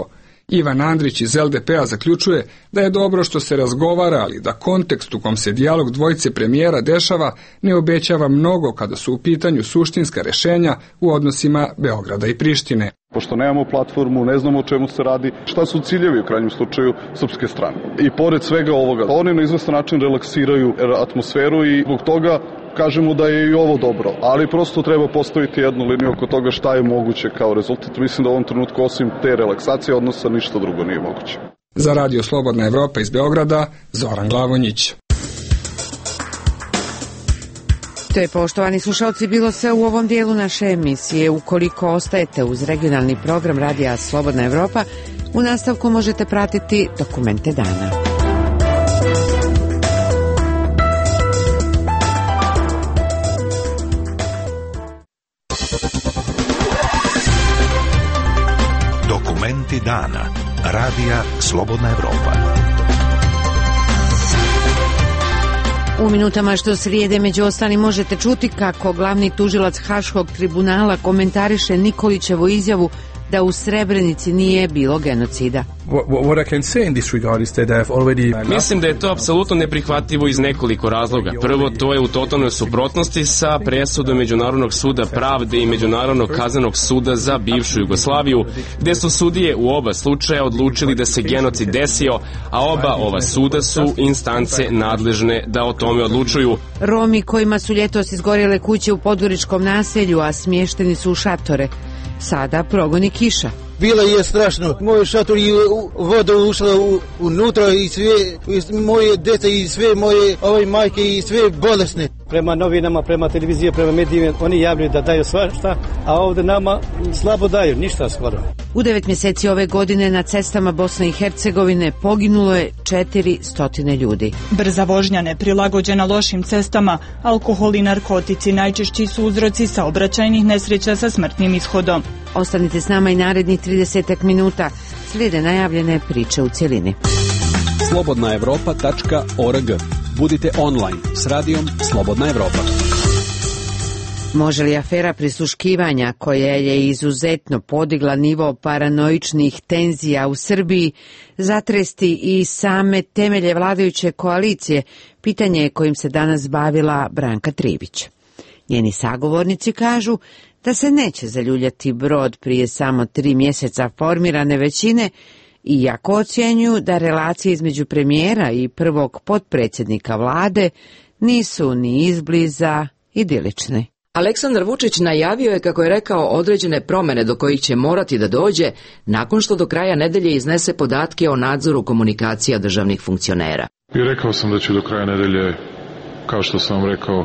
Ivan Andrić iz L D P-a zaključuje da je dobro što se razgovara, ali da kontekst u kom se dijalog dvojice premijera dešava ne obećava mnogo kada su u pitanju suštinska rešenja u odnosima Beograda i Prištine. Pošto nemamo platformu, ne znamo o čemu se radi, šta su ciljevi u krajnjem slučaju srpske strane. I pored svega ovoga, oni na izvestan način relaksiraju atmosferu i zbog toga kažemo da je i ovo dobro, ali prosto treba postaviti jednu liniju oko toga šta je moguće kao rezultat. Mislim da u ovom trenutku osim te relaksacije odnosa ništa drugo nije moguće. Za Radio Slobodna Evropa iz Beograda, Zoran Glavonjić. To je, poštovani slušalci, bilo sve u ovom dijelu naše emisije. Ukoliko ostajete uz regionalni program Radija Slobodna Evropa, u nastavku možete pratiti Dokumente dana. Dokumenti dana. Radija Slobodna Evropa. U minutama što srijede među ostalim možete čuti kako glavni tužilac Haškog tribunala komentariše Nikolićevu izjavu da u Srebrenici nije bilo genocida. Mislim da je to apsolutno neprihvatljivo iz nekoliko razloga. Prvo, to je u totalnoj suprotnosti sa presudom Međunarodnog suda pravde i Međunarodnog kaznenog suda za bivšu Jugoslaviju, gde su sudije u oba slučaja odlučili da se genocid desio, a oba ova suda su instance nadležne da o tome odlučuju. Romi kojima su ljetos izgorjele kuće u podgoričkom naselju, a smješteni su u šatore, sada progoni kiša. Bilo je strašno. Moj šator je voda ušla u, unutra i sve i moje djece i sve moje ove majke i sve bolesne. Prema novinama, prema televiziji, prema medijima, oni javljaju da daju svašta, a ovdje nama slabo daju, ništa skoro. U devet mjeseci ove godine na cestama Bosne i Hercegovine poginulo je četiri stotine ljudi. Brza vožnja neprilagođena lošim cestama, alkohol i narkotici najčešći su uzroci saobraćajnih nesreća sa smrtnim ishodom. Ostanite s nama i narednih trideset minuta. Slijede najavljene priče u cjelini. slobodna evropa tačka org. Budite online s radijom Slobodna Evropa. Može li afera prisluškivanja, koja je izuzetno podigla nivo paranoičnih tenzija u Srbiji, zatresti i same temelje vladajuće koalicije? Pitanje je kojim se danas bavila Branka Tribić. Njeni sagovornici kažu da se neće zaljuljati brod prije samo tri mjeseca formirane većine, iako ocjenjuju da relacije između premijera i prvog potpredsjednika vlade nisu ni izbliza idilične. Aleksandar Vučić najavio je, kako je rekao, određene promjene do kojih će morati da dođe nakon što do kraja nedelje iznese podatke o nadzoru komunikacija državnih funkcionera. I rekao sam da ću do kraja nedelje, kao što sam vam rekao,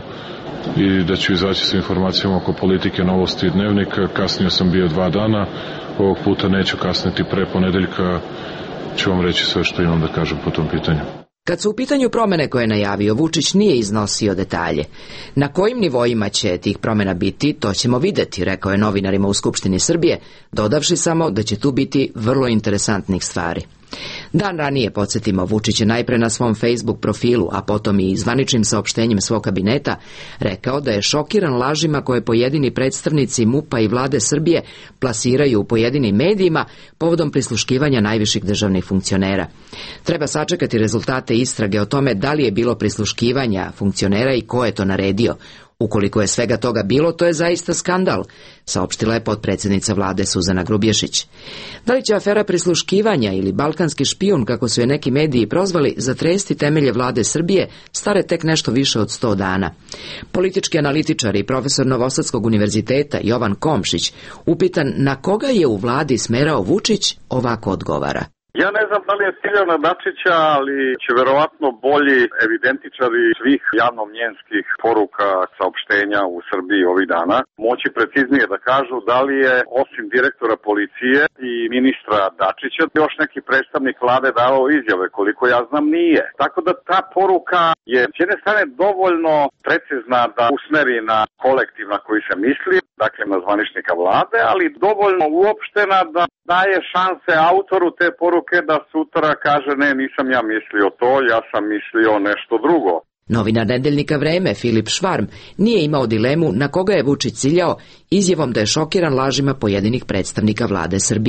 i da ću izaći sa informacijama oko politike, novosti i dnevnika. Kasnio sam bio dva dana, ovog puta neću kasniti, pre ponedeljka ću vam reći sve što imam da kažem po tom pitanju. Kad su u pitanju promjene koje je najavio, Vučić nije iznosio detalje. Na kojim nivoima će tih promjena biti, to ćemo vidjeti, rekao je novinarima u Skupštini Srbije, dodavši samo da će tu biti vrlo interesantnih stvari. Dan ranije, podsjetimo, Vučić je najpre na svom Facebook profilu, a potom i zvaničnim saopštenjem svog kabineta, rekao da je šokiran lažima koje pojedini predstavnici MUP-a i vlade Srbije plasiraju u pojedinim medijima povodom prisluškivanja najviših državnih funkcionera. Treba sačekati rezultate istrage o tome da li je bilo prisluškivanja funkcionera i ko je to naredio. Ukoliko je svega toga bilo, to je zaista skandal, saopštila je potpredsjednica vlade Suzana Grubješić. Da li će afera prisluškivanja ili balkanski špijun, kako su je neki mediji prozvali, zatresti temelje vlade Srbije, stare tek nešto više od sto dana? Politički analitičar i profesor Novosadskog univerziteta Jovan Komšić, upitan na koga je u vladi smerao Vučić, ovako odgovara. Ja ne znam da li je ciljao na Dačića, ali će verovatno bolji evidentičari svih javnomnjenskih poruka, saopštenja u Srbiji ovih dana moći preciznije da kažu da li je osim direktora policije i ministra Dačića još neki predstavnik vlade davao izjave. Koliko ja znam, nije. Tako da ta poruka je s jedne strane dovoljno precizna da usmeri na kolektiv na koji se misli, dakle na zvaničnika vlade, ali dovoljno uopštena da daje šanse autoru te poruke da sutra kaže ne, nisam ja mislio to, ja sam mislio nešto drugo. Novinar nedeljnika Vreme Filip Švarm nije imao dilemu na koga je Vučić ciljao izjavom da je šokiran lažima pojedinih predstavnika vlade Srbije.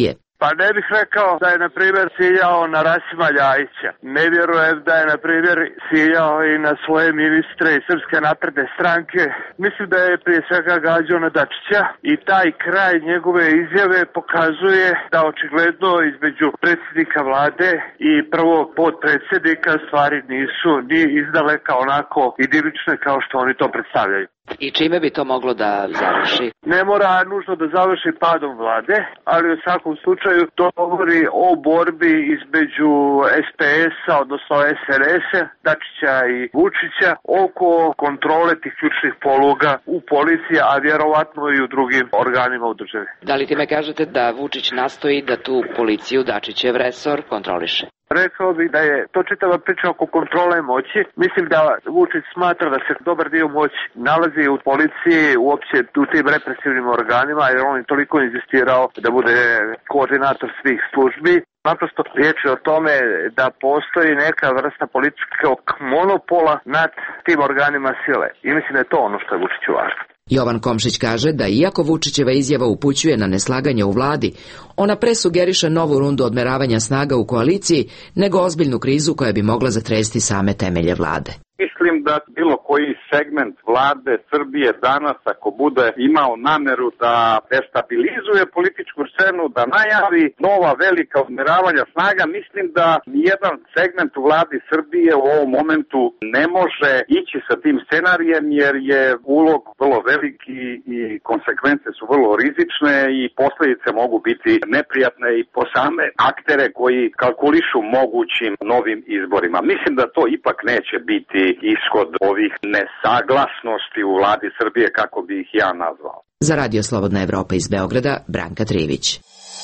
Pa ne bih rekao da je, na primjer, ciljao na Rasima Ljajića. Ne vjerujem da je, na primjer, ciljao i na svoje ministre iz Srpske napredne stranke. Mislim da je prije svega gađao na Dačića i taj kraj njegove izjave pokazuje da očigledno između predsjednika vlade i prvog podpredsjednika stvari nisu ni izdaleka onako idilične kao što oni to predstavljaju. I čime bi to moglo da završi? Ne mora nužno da završi padom vlade, ali u svakom slučaju to govori o borbi između es pe es-a, odnosno es er es-a, Dačića i Vučića, oko kontrole tih ključnih poluga u policiji, a vjerovatno i u drugim organima u državi. Da li ti me kažete da Vučić nastoji da tu policiju, Dačićev resor, kontroliše? Rekao bih da je to čitava priča oko kontrole moći. Mislim da Vučić smatra da se dobar dio moći nalazi u policiji, uopće u tim represivnim organima, jer on je toliko insistirao da bude koordinator svih službi. Naprosto riječ je o tome da postoji neka vrsta političkog monopola nad tim organima sile. I mislim da je to ono što je Vučiću važno. Jovan Komšić kaže da iako Vučićeva izjava upućuje na neslaganje u vladi, ona presugeriše novu rundu odmeravanja snaga u koaliciji nego ozbiljnu krizu koja bi mogla zatresti same temelje vlade. Mislim da bilo koji segment vlade Srbije danas, ako bude imao nameru da destabilizuje političku scenu, da najavi nova velika odmeravanja snaga, mislim da nijedan segment u vladi Srbije u ovom momentu ne može ići sa tim scenarijem, jer je ulog vrlo veliki i konsekvence su vrlo rizične i posljedice mogu biti neprijatne i po same aktere koji kalkulišu mogućim novim izborima. Mislim da to ipak neće biti ishod ovih nesaglasnosti u vladi Srbije, kako bi ih ja nazvao. Za Radio Slobodna Evropa iz Beograda, Branka Trivić.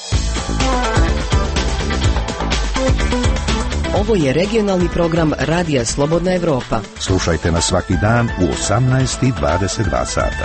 Ovo je regionalni program Radija Slobodna Evropa. Slušajte nas svaki dan u osamnaest i dvadeset dva sata.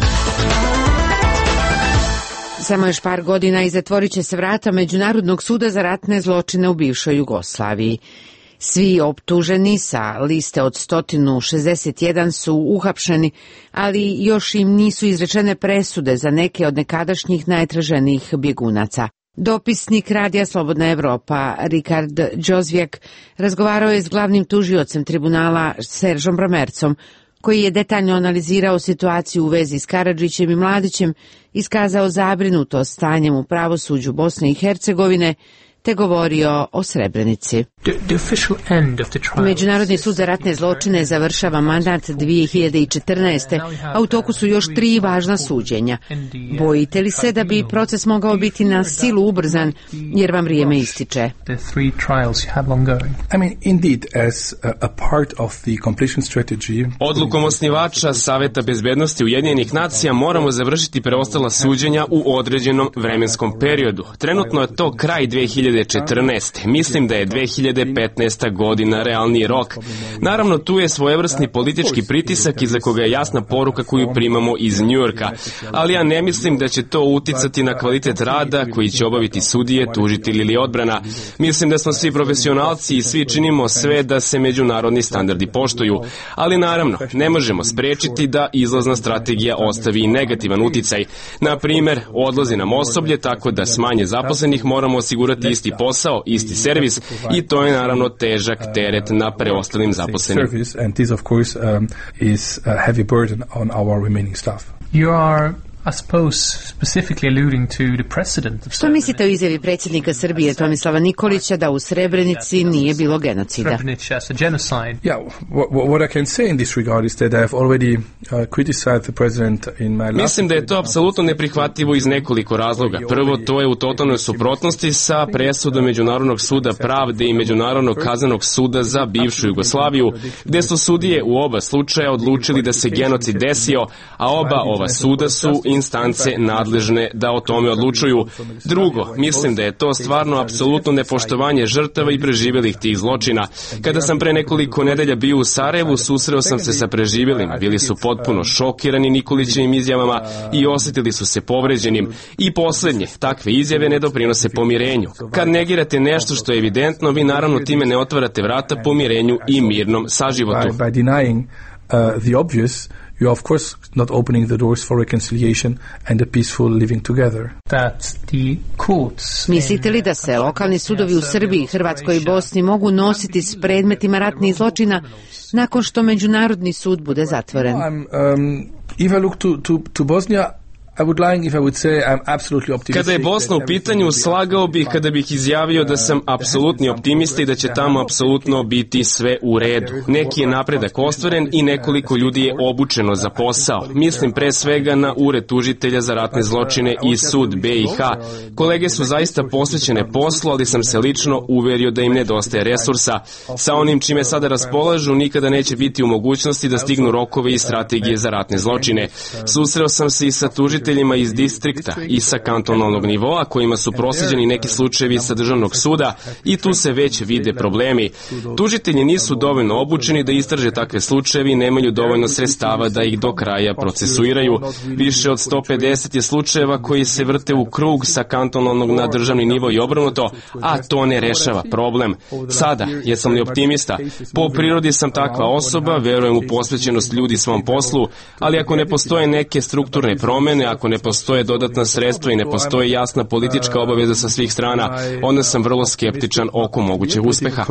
Samo još par godina i zatvorit će se vrata Međunarodnog suda za ratne zločine u bivšoj Jugoslaviji. Svi optuženi sa liste od sto šezdeset jedan su uhapšeni, ali još im nisu izrečene presude za neke od nekadašnjih najtraženijih bjegunaca. Dopisnik Radija Slobodna Evropa, Rikard Đozvijek, razgovarao je s glavnim tužiocem tribunala Seržom Bramercom, koji je detaljno analizirao situaciju u vezi s Karadžićem i Mladićem, iskazao zabrinutost stanjem u pravosuđu Bosne i Hercegovine, te govorio o Srebrenici. Međunarodni sud za ratne zločine završava mandat dvije hiljade četrnaeste. a u toku su još tri važna suđenja. Bojite li se da bi proces mogao biti na silu ubrzan, jer vam vrijeme ističe? Odlukom osnivača Saveta bezbednosti Ujedinjenih nacija moramo završiti preostala suđenja u određenom vremenskom periodu. Trenutno je to kraj dve hiljade četrnaeste. Mislim da je dve hiljade petnaesta. godina realni rok. Naravno, tu je svojevrsni politički pritisak iza koga je jasna poruka koju primamo iz Njujorka, ali ja ne mislim da će to uticati na kvalitet rada koji će obaviti sudije, tužitelji ili odbrana. Mislim da smo svi profesionalci i svi činimo sve da se međunarodni standardi poštuju, ali naravno, ne možemo sprečiti da izlazna strategija ostavi negativan uticaj. Na primer, odlazi nam osoblje, tako da s manje zaposlenih moramo osigurati isti posao, isti servis, i to je naravno težak teret na preostalim zaposlenim. Što mislite o izjavi predsjednika Srbije Tomislava Nikolića da u Srebrenici nije bilo genocida? Mislim da je to apsolutno neprihvatljivo iz nekoliko razloga. Prvo, to je u totalnoj suprotnosti sa presudom Međunarodnog suda pravde i Međunarodnog kaznenog suda za bivšu Jugoslaviju, gde su sudije u oba slučaja odlučili da se genocid desio, a oba ova suda su instance nadležne da o tome odlučuju. Drugo, mislim da je to stvarno apsolutno nepoštovanje žrtava i preživjelih tih zločina. Kada sam pre nekoliko nedelja bio u Sarajevu, susreo sam se sa preživjelima. Bili su potpuno šokirani Nikolićevim izjavama i osjetili su se povređenim. I posljednje, takve izjave ne doprinose pomirenju. Kad negirate nešto što je evidentno, vi naravno time ne otvarate vrata pomirenju i mirnom saživotu. uh, the obvious, you are of course not opening the doors for reconciliation and a peaceful living together. That the courts. Mislite li da se lokalni sudovi u Srbiji, Hrvatskoj i Bosni mogu nositi s predmetima ratnih zločina nakon što Međunarodni sud bude zatvoren? Um, if I look to, to, to Bosnia, I would lying if I would say I'm absolutely optimistic. Kada je Bosna u pitanju, slagao bih kada bih izjavio da sam apsolutni optimista i da će tamo apsolutno biti sve u redu. Neki je napredak ostvaren i nekoliko ljudi je obučeno za posao. Mislim pre svega na Ured tužitelja za ratne zločine i sud B i H. Kolege su zaista posvećene poslu, ali sam se lično uverio da im nedostaje resursa. Sa onim čime sada raspolažu nikada neće biti u mogućnosti da stignu rokove i strategije za ratne zločine. Susreo sam se i sa tužiteljima iz distrikta i sa kantonalnog nivoa kojima su proslijeđeni neki slučajevi sa državnog suda i tu se već vide problemi. Tužitelji nisu dovoljno obučeni da istraže takve slučajevi i nemaju dovoljno sredstava da ih do kraja procesuiraju. Više od sto pedeset je slučajeva koji se vrte u krug sa kantonalnog na državni nivo i obrnuto, a to ne rešava problem. Sada, jesam li optimista? Po prirodi sam takva osoba, verujem u posvećenost ljudi svom poslu, ali ako ne postoje neke strukturne promene, ako ne postoje dodatna sredstva i ne postoji jasna politička obaveza sa svih strana, onda sam vrlo skeptičan oko mogućeg uspeha.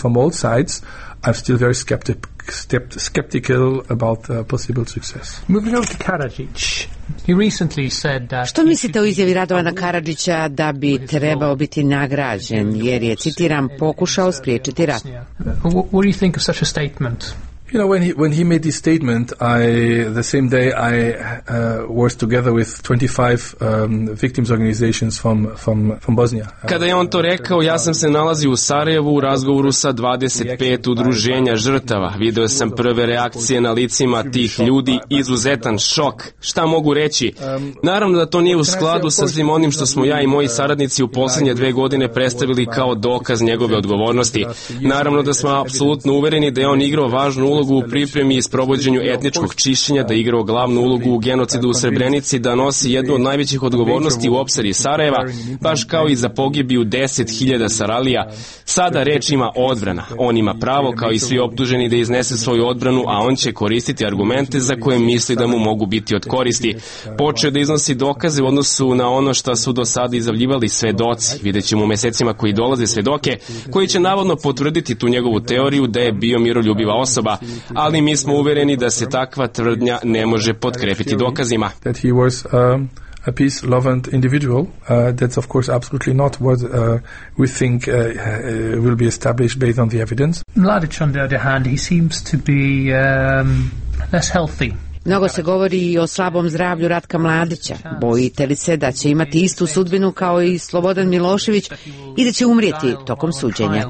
I'm still very skeptic, skeptical about uh, possible success. Moving on to Karadzic. He recently said that... Što mislite o izjavi Radovana Karadžića da bi trebao biti nagrađen, jer je, citiram, pokušao spriječiti rat? What do you think of such a statement? You know, when he when he made this statement, I the same day I uh, was together with twenty-five um, victims organizations from from from Bosnia. Kada je on to rekao, ja sam se nalazio u Sarajevu u razgovoru sa dvadeset pet udruženja žrtava. Video sam prve reakcije na licima tih ljudi, izuzetan šok. Šta mogu reći? Naravno da to nije u skladu sa svim onim što smo ja i moji saradnici u posljednje dve godine predstavili kao dokaz njegove odgovornosti. Naravno da smo apsolutno uvereni da je on igrao važnu ulogu u pripremi i sprovođenju etničkog čišćenja, da igrao glavnu ulogu u genocidu u Srebrenici, da nosi jednu od najvećih odgovornosti u opsadi Sarajeva, baš kao i za pogibiju deset hiljada Saralija. Sada reč ima odbrana. On ima pravo, kao i svi optuženi, da iznese svoju odbranu, a on će koristiti argumente za koje misli da mu mogu biti od koristi. Počeo da iznosi dokaze u odnosu na ono što su do sada izjavljivali svedoci. Vidjet ćemo u mesecima koji dolaze svedoke, koji će navodno potvrditi tu njegovu teoriju da je bio miroljubiva osoba, ali mi smo uvereni da se takva tvrdnja ne može potkrepiti dokazima. That he was um, a peace-loving individual. Uh, that's of course absolutely not what uh, we think uh, uh, will be established based on the evidence. Mladic, on the other hand, he seems to be um, less healthy. Mnogo se govori i o slabom zdravlju Ratka Mladića. Bojite li se da će imati istu sudbinu kao i Slobodan Milošević i da će umrijeti tokom suđenja?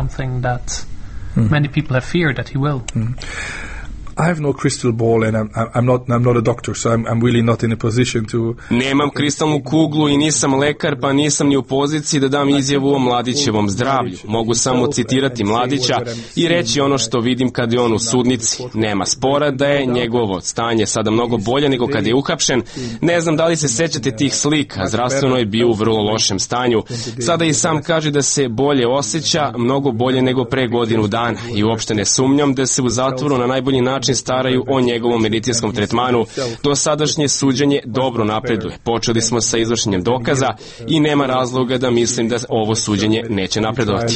Many people have feared that he will. Mm. I have no crystal ball and I'm, I'm not I'm not a doctor, so I'm, I'm really not in a position to... Nemam kristalnu kuglu i nisam lekar, pa nisam ni u poziciji da dam izjavu o Mladićevom zdravlju. Mogu samo citirati Mladića i reći ono što vidim kad je on u sudnici. Nema spora da je njegovo stanje sada mnogo bolje nego kad je uhapšen. Ne znam da li se sećate tih slika, zdravstveno je bio u vrlo lošem stanju. Sada i sam kaže da se bolje osjeća, mnogo bolje nego pre godinu dana i uopšte ne sumnjam da se u zatvoru na najbolji način staraju o njegovom medicinskom tretmanu. Do sadašnje suđenje dobro napreduje. Počeli smo sa izvršenjem dokaza i nema razloga da mislim da ovo suđenje neće napredovati.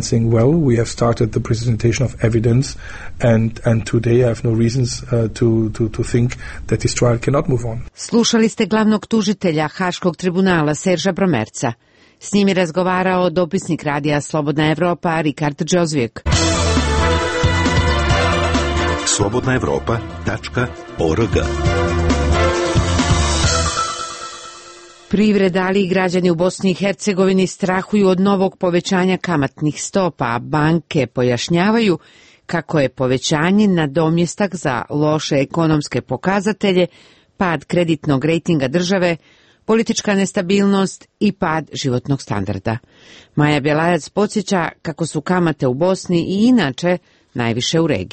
Slušali ste glavnog tužitelja Haškog tribunala Serža Bromerca. S njim je razgovarao dopisnik radija Slobodna Evropa Rikard Džozvijek. slobodna evropa tačka org. Privreda, ali i građani u Bosni i Hercegovini strahuju od novog povećanja kamatnih stopa, a banke pojašnjavaju kako je povećanje nadomjestak za loše ekonomske pokazatelje, pad kreditnog rejtinga države, politička nestabilnost i pad životnog standarda. Maja Bjelajac podsjeća kako su kamate u Bosni i inače najviše u regiji.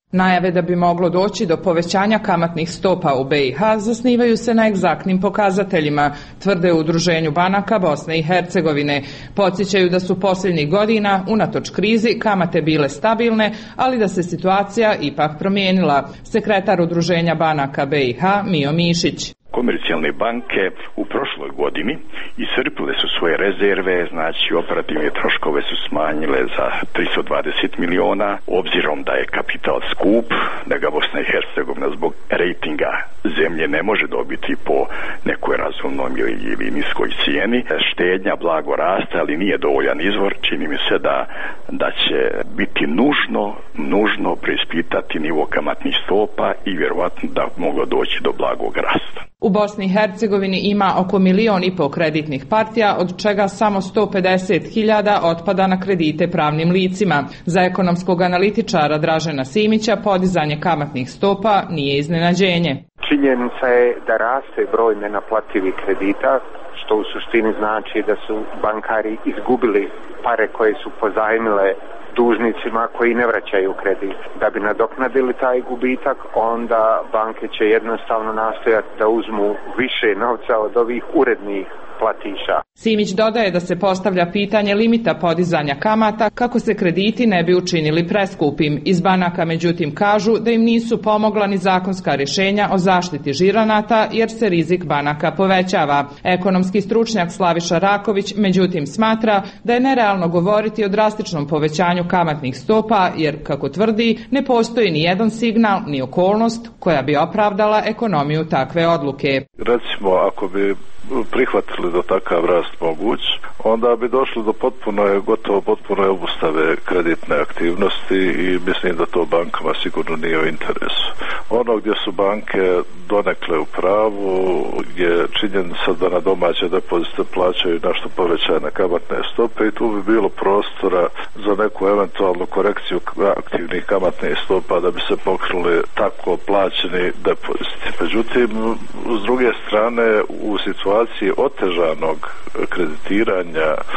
Najave da bi moglo doći do povećanja kamatnih stopa u B i H zasnivaju se na egzaktnim pokazateljima, tvrde u Udruženju banaka Bosne i Hercegovine. Podsjećaju da su posljednjih godina, unatoč krizi, kamate bile stabilne, ali da se situacija ipak promijenila. Sekretar Udruženja banaka B i H Mio Mišić. Komercijalne banke u prošloj godini iscrpile su svoje rezerve, znači operativne troškove su smanjile za tristo dvadeset miliona, obzirom da je kapital skup, da ga Bosna i Hercegovina zbog rejtinga zemlje ne može dobiti po nekoj razumnom ili, ili niskoj cijeni. Štednja blago raste, ali nije dovoljan izvor. Čini mi se da, da će biti nužno, nužno preispitati nivo kamatnih stopa i vjerovatno da moglo doći do blagog rasta. U Bosni i Hercegovini ima oko milion i pol kreditnih partija, od čega samo sto pedeset hiljada otpada na kredite pravnim licima. Za ekonomskog analitičara Dražena Simića podizanje kamatnih stopa nije iznenađenje. Činjenica je da raste broj nenaplativih kredita, što u suštini znači da su bankari izgubili pare koje su pozajmile dužnicima koji ne vraćaju kredit. Da bi nadoknadili taj gubitak, onda banke će jednostavno nastojati da uzmu više novca od ovih urednih platiša. Simić dodaje da se postavlja pitanje limita podizanja kamata kako se krediti ne bi učinili preskupim. Iz banaka međutim kažu da im nisu pomogla ni zakonska rješenja o zaštiti žiranata jer se rizik banaka povećava. Ekonomski stručnjak Slaviša Raković međutim smatra da je nerealno govoriti o drastičnom povećanju kamatnih stopa jer, kako tvrdi, ne postoji ni jedan signal ni okolnost koja bi opravdala ekonomiju takve odluke. Recimo, ako bi prihvatili da takav rast moguć, onda bi došlo do potpuno, gotovo potpuno obustave kreditne aktivnosti i mislim da to bankama sigurno nije u interesu. Ono gdje su banke donekle u pravu je činjenica da na domaće depozite plaćaju nešto povećane kamatne stope i tu bi bilo prostora za neku eventualnu korekciju aktivnih kamatnih stopa da bi se pokrili tako plaćeni depoziti. Međutim, s druge strane, u situaciji otežanog kreditiranja, e,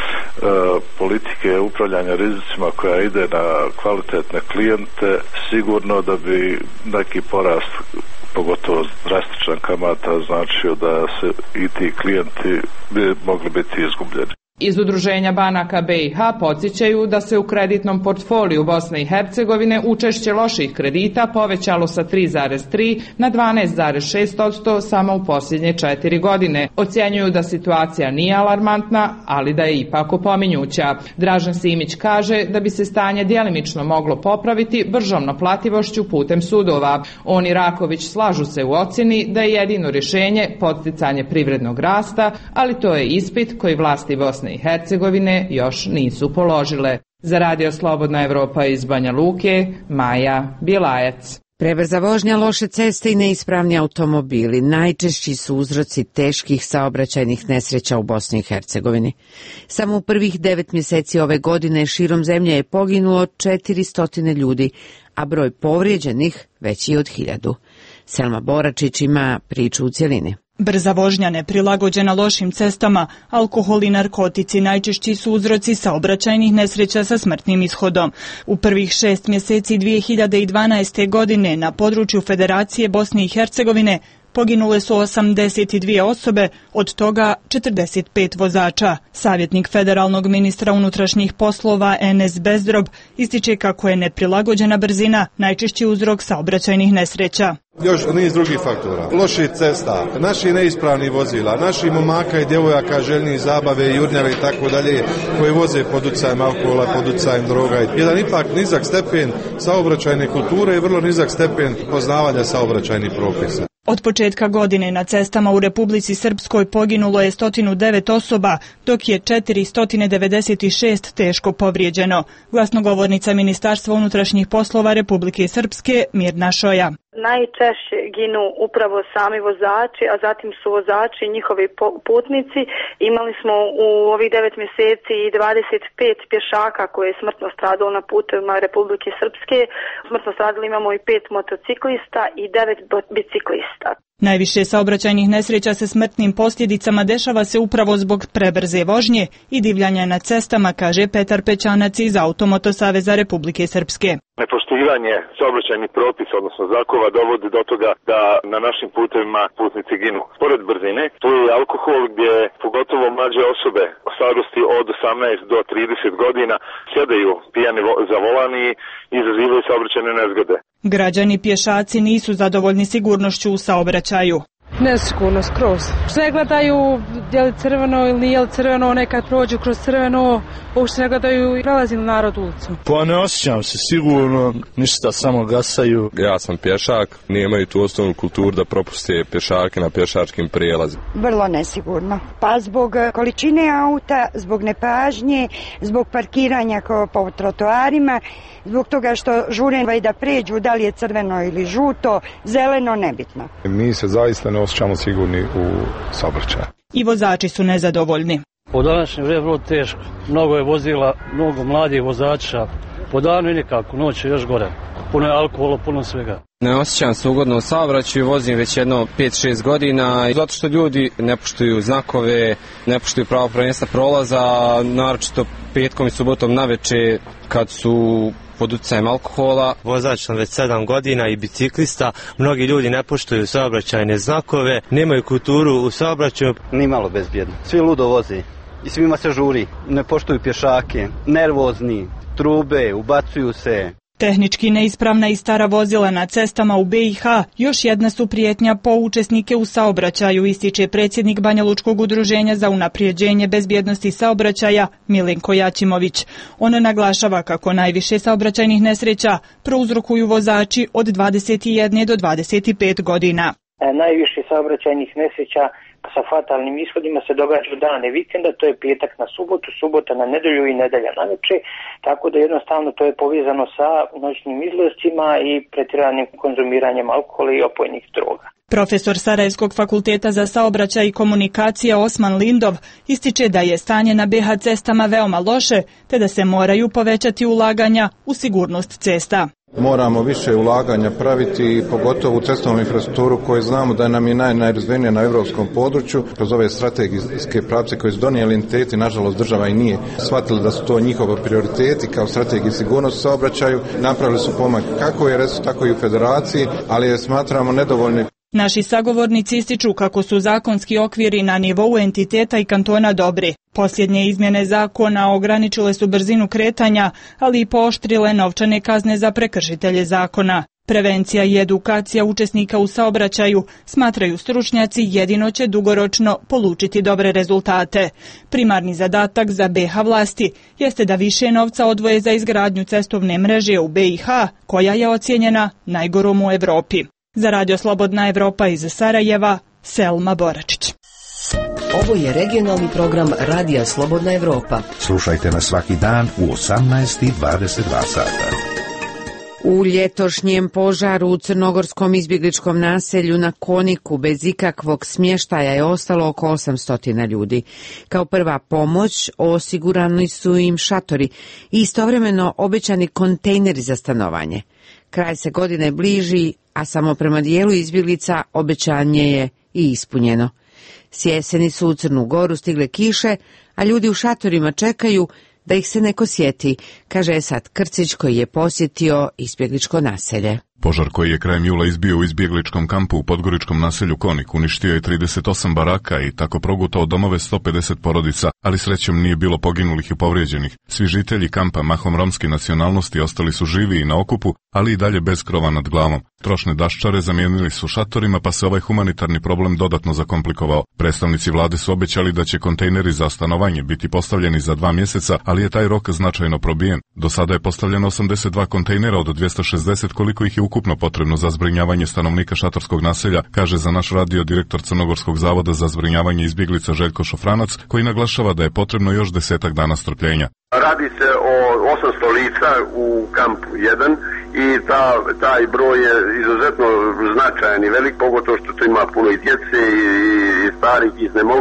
politike upravljanja rizicima koja ide na kvalitetne klijente, sigurno da bi neki porast, pogotovo drastičan kamata, značio da se i ti klijenti bi mogli biti izgubljeni. Iz Udruženja banaka B i H podsjećaju da se u kreditnom portfoliju Bosne i Hercegovine učešće loših kredita povećalo sa tri zarez tri na dvanaest zarez šest posto samo u posljednje četiri godine. Ocjenjuju da situacija nije alarmantna, ali da je ipak opominjuća. Dražen Simić kaže da bi se stanje djelimično moglo popraviti bržom naplativošću putem sudova. On i Raković slažu se u ocjeni da je jedino rješenje podsticanje privrednog rasta, ali to je ispit koji vlasti Bosne i Hercegovine još nisu položile. Za Radio Slobodna Evropa iz Banja Luke, Maja Bjelajac. Prebrza vožnja, loše ceste i neispravni automobili najčešći su uzroci teških saobraćajnih nesreća u Bosni i Hercegovini. Samo u prvih devet mjeseci ove godine širom zemlje je poginulo četiristo ljudi, a broj povrijeđenih veći je od hiljadu. Selma Boračić ima priču u cjelini. Brza vožnja neprilagođena lošim cestama, alkohol i narkotici najčešći su uzroci saobraćajnih nesreća sa smrtnim ishodom. U prvih šest mjeseci dvije hiljade dvanaeste. godine na području Federacije Bosne i Hercegovine poginule su osamdeset dvije osobe, od toga četrdeset pet vozača. Savjetnik federalnog ministra unutrašnjih poslova Enes Bezdrob ističe kako je neprilagođena brzina najčešći uzrok saobraćajnih nesreća. Još niz drugih faktora. Loših cesta, naši neispravni vozila, naši momaka i djevojaka željni zabave, jurnjave i tako dalje, koji voze pod utjecajem alkohola, pod utjecajem droga. Jedan ipak nizak stepen saobraćajne kulture i vrlo nizak stepen poznavanja saobraćajnih propisa. Od početka godine na cestama u Republici Srpskoj poginulo je sto devet osoba, dok je četiristo devedeset šest teško povrijeđeno. Glasnogovornica Ministarstva unutrašnjih poslova Republike Srpske Mirna Šoja. Najčešće ginu upravo sami vozači, a zatim su vozači i njihovi putnici. Imali smo u ovih devet mjeseci dvadeset pet pješaka koje je smrtno stradalo na putevima Republike Srpske. Smrtno stradali imamo i pet motociklista i devet biciklista. Najviše saobraćajnih nesreća sa smrtnim posljedicama dešava se upravo zbog prebrze vožnje i divljanja na cestama, kaže Petar Pećanac iz Automoto Saveza Republike Srpske. Nepoštivanje saobraćajnih propisa, odnosno zakova, dovodi do toga da na našim putevima putnici ginu. Pored brzine, tu je i alkohol gdje pogotovo mlađe osobe u starosti od osamnaest do trideset godina sjedaju pijani za volan i izazivaju saobraćajne nezgode. Građani pješaci nisu zadovoljni sigurnošću u saobraćaju. Nesigurno skroz. Sve gledaju je li crveno ili nije li crveno, nekad prođu kroz crveno, uopšte ne gledaju i prelazi narod ulicu. Pa ne osjećam se sigurno, ništa, samo gasaju. Ja sam pješak, nemaju tu osnovnu kulturu da propuste pješake na pješačkim prijelazima. Vrlo nesigurno. Pa zbog količine auta, zbog nepažnje, zbog parkiranja po trotoarima, zbog toga što žure da pređu, da li je crveno ili žuto, zeleno, nebitno. Mi se zaista ne osjećamo sigurni u saobraćaju. I vozači su nezadovoljni. Po današnjem vremenu vrlo teško. Mnogo je vozila, mnogo mladih vozača. Po danu i nikako, noć je još gore. Puno je alkohola, puno svega. Ne osjećam se ugodno u saobraćaju, vozim već jedno pet šest godina, zato što ljudi ne poštuju znakove, ne poštuju pravo prvenstva prolaza, naročito petkom i subotom naveče kad su pod utjecajem alkohola. Vozač sam već sedam godina i biciklista, mnogi ljudi ne poštuju saobraćajne znakove, nemaju kulturu u saobraćaju. Ni malo bezbjedno, svi ludo vozi i svima se žuri, ne poštuju pješake, nervozni, trube, ubacuju se. Tehnički neispravna i stara vozila na cestama u be i ha još jedna su prijetnja po učesnike u saobraćaju, ističe predsjednik Banjalučkog udruženja za unaprijeđenje bezbjednosti saobraćaja Milenko Jaćimović. On naglašava kako najviše saobraćajnih nesreća prouzrokuju vozači od dvadeset jedne do dvadeset pet godina. Najviše saobraćajnih nesreća sa fatalnim ishodima se događa u dane vikenda, to je petak na subotu, subota na nedelju i nedelja na večer, tako da jednostavno to je povezano sa noćnim izlascima i pretjeranim konzumiranjem alkohola i opojnih droga. Profesor Sarajevskog fakulteta za saobraćaj i komunikacija Osman Lindov ističe da je stanje na be ha cestama veoma loše, te da se moraju povećati ulaganja u sigurnost cesta. Moramo više ulaganja praviti, pogotovo u cestovnu infrastrukturu koju znamo da nam je naj, najrazvijenija na europskom području. Kroz ove strategijske pravce koje su donijeli entiteti, nažalost država i nije shvatila da su to njihovi prioriteti kao strategiji sigurnosti saobraćaju. Napravili su pomak kako u er es u, tako i u federaciji, ali je smatramo nedovoljni. Naši sagovornici ističu kako su zakonski okviri na nivou entiteta i kantona dobri. Posljednje izmjene zakona ograničile su brzinu kretanja, ali i pooštrile novčane kazne za prekršitelje zakona. Prevencija i edukacija učesnika u saobraćaju, smatraju stručnjaci, jedino će dugoročno polučiti dobre rezultate. Primarni zadatak za be ha vlasti jeste da više novca odvoje za izgradnju cestovne mreže u be i ha, koja je ocijenjena najgorom u Evropi. Za Radio Slobodna Evropa iz Sarajeva, Selma Boračić. Ovo je regionalni program Radija Slobodna Evropa. Slušajte nas svaki dan u osamnaest i dvadeset dva sata. U ljetošnjem požaru u crnogorskom izbjegličkom naselju na Koniku bez ikakvog smještaja je ostalo oko osamsto ljudi. Kao prva pomoć osigurani su im šatori i istovremeno obećani kontejneri za stanovanje. Kraj se godine bliži, a samo prema dijelu izbjeglica obećanje je i ispunjeno. S jeseni su u Crnu Goru stigle kiše, a ljudi u šatorima čekaju da ih se neko sjeti, kaže Esad Krcić koji je posjetio izbjegličko naselje. Požar koji je krajem jula izbio u izbjegličkom kampu u podgoričkom naselju Konik uništio je trideset osam baraka i tako progutao domove sto pedeset porodica, ali srećom nije bilo poginulih i povrijeđenih. Svi žitelji kampa, mahom romske nacionalnosti, ostali su živi i na okupu, ali i dalje bez krova nad glavom. Trošne daščare zamijenili su šatorima, pa se ovaj humanitarni problem dodatno zakomplikovao. Predstavnici vlade su obećali da će kontejneri za stanovanje biti postavljeni za dva mjeseca, ali je taj rok značajno probijen. Do sada je postavljeno osamdeset dva kontejnera od dvjesto šezdeset, koliko ih je ukupno potrebno za zbrinjavanje stanovnika šatorskog naselja, kaže za naš radio direktor Crnogorskog zavoda za zbrinjavanje izbjeglica Željko Šofranac, koji naglašava da je potrebno još desetak dana strpljenja. Radi se o osamsto lica u kampu jedan i ta, taj broj je izuzetno značajan i velik, pogotovo što tu ima puno i djece i, i starih i iznemogli,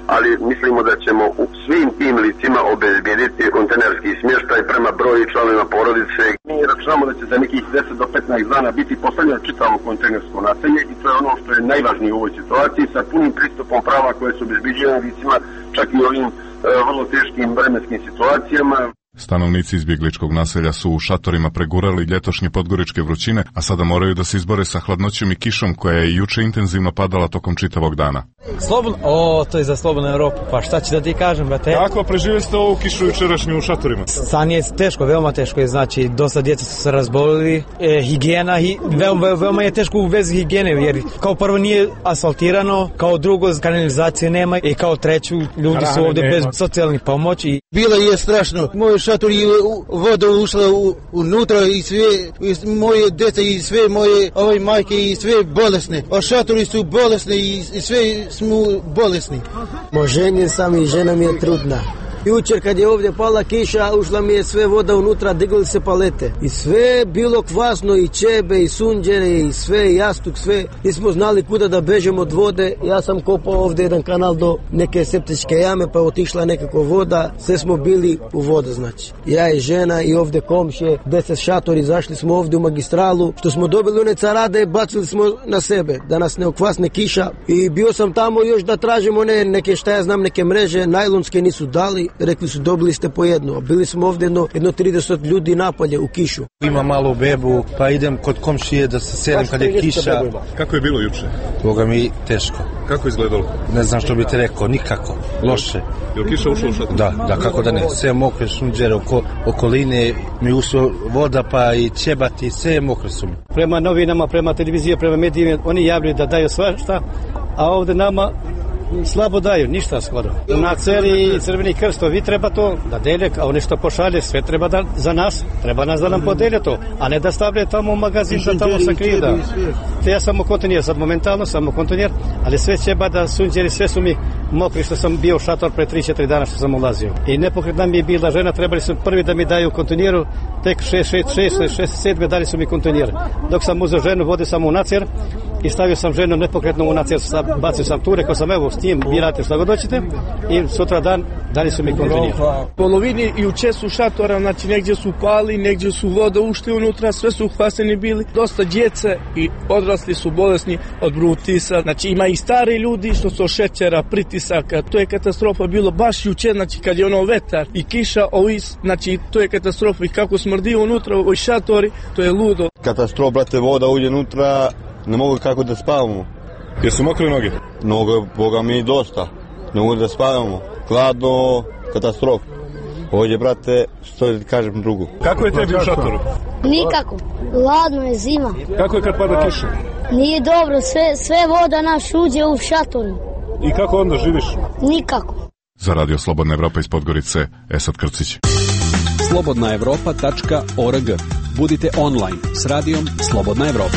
ali mislimo da ćemo u svim tim licima obezbijediti kontejnerski smještaj prema broju članova porodice. Mi računamo da će za nekih deset do petnaest dana biti postavljeno čitavo kontejnersko naselje i to je ono što je najvažnije u ovoj situaciji sa punim pristupom prava koje su obezbeđene licima čak i ovim e, vrlo teškim vremenskim situacijama. Stanovnici izbjegličkog naselja su u šatorima pregurali ljetošnje podgoričke vrućine, a sada moraju da se izbore sa hladnoćom i kišom koja je juče intenzivno padala tokom čitavog dana. Slobodno, o, to je za slobodnu Evropu, pa šta ću da ti kažem, brate? Kako preživjeli ste ovu kišu jučerašnju u šatorima? San je teško, veoma teško je, znači, dosta djeca su se razbolili, e, higijena, hi, veoma, veoma je teško u vezi higijene, jer kao prvo nije asfaltirano, kao drugo kanalizacije nema i kao treću ljudi su ovdje bez socijalnih pomoći. Bilo je strašno, moj šator je voda ušla u, unutra i sve, i moje djeca i sve moje ove majke i sve bolesne, a šatori su bolesne i, i sve smo bolesni. Moženjen sam i žena mi je trudna. Jučer kad je ovdje pala kiša, ušla mi je sve voda unutra, digli se palete. I sve bilo kvasno, i čebe, i sunđere, i sve, i jastuk, sve. Nismo znali kuda da bežemo od vode. Ja sam kopao ovdje jedan kanal do neke septičke jame, pa otišla nekako voda. Sve smo bili u vodu, znači. Ja i žena i ovdje komšije, deset šatori, zašli smo ovdje u magistralu. Što smo dobili one carade, bacili smo na sebe, da nas ne okvasne kiša. I bio sam tamo još da tražimo ne, neke, šta ja znam, neke mreže, najlonske nisu dali. Rekli su dobili ste po jedno, a bili smo ovdje jedno, jedno trideset ljudi napolje u kišu. Imam malu bebu, pa idem kod komšije da se selim kad je kiša. Kako je bilo juče? Boga mi teško. Kako izgledalo? Ne znam što bi te rekao, nikako, loše. Je li kiša ušla u šator? Da, da, kako da ne, sve mokre sunđere, oko, okoline, mi ušla voda pa i ćebati, sve mokre su mi. Prema novinama, prema televiziji, prema medijima, oni javljaju da daju svašta, a ovdje nama slabo daju, ništa skoro. Na ceri Crveni krst, vi treba to da delje, a oni što pošalje, sve treba da, za nas, treba nas da nam podelje to, a ne da stavlje tamo u magazin, da tamo sakrije, da. Te ja samo kontinjer, sad momentalno samo kontinjer, ali sve ćeba da sunđeri, sve su mi mokri što sam bio u šator pre tri četiri dana što sam ulazio. I nepokretna mi je bila žena, trebali su prvi da mi daju kontinjeru, tek šest šest sedam dali su mi kontinjer. Dok sam uzeo ženu, vodio sam u nacer i stavio sam ženu nepokretno u nacer, bacio sam tu, rekao sam evo s tim birate što god hoćete i sutra dan dali su mi kontinjer. Polovini i u česu šatora, znači negdje su pali, negdje su voda ušli unutra, sve su uhvaseni bili, dosta djece i odrasli su bolesni od brutisa, znači ima i stari ljudi što su šećera, pritisaka, to je katastrofa bilo baš jučer, znači kad je ono vetar i kiša, ovi, znači to je katastrofa i kako smrdi unutra u ovoj šatori, to je ludo. Katastrofa, brate, voda uđe unutra, ne mogu kako da spavamo. Jesu mokre noge? Noge, boga mi dosta, ne mogu da spavamo, hladno, katastrofa. Ovdje, brate, što da kažem drugu. Kako je tebi u šatoru? Nikako, hladno je zima. Kako je kad pada kiša? Nije dobro, sve, sve voda naš uđe u šatoru. I kako onda živiš? Nikako. Za Radio Slobodna Evropa iz Podgorice, Esad Krcić. slobodna evropa tačka org. Budite online s radijom Slobodna Evropa.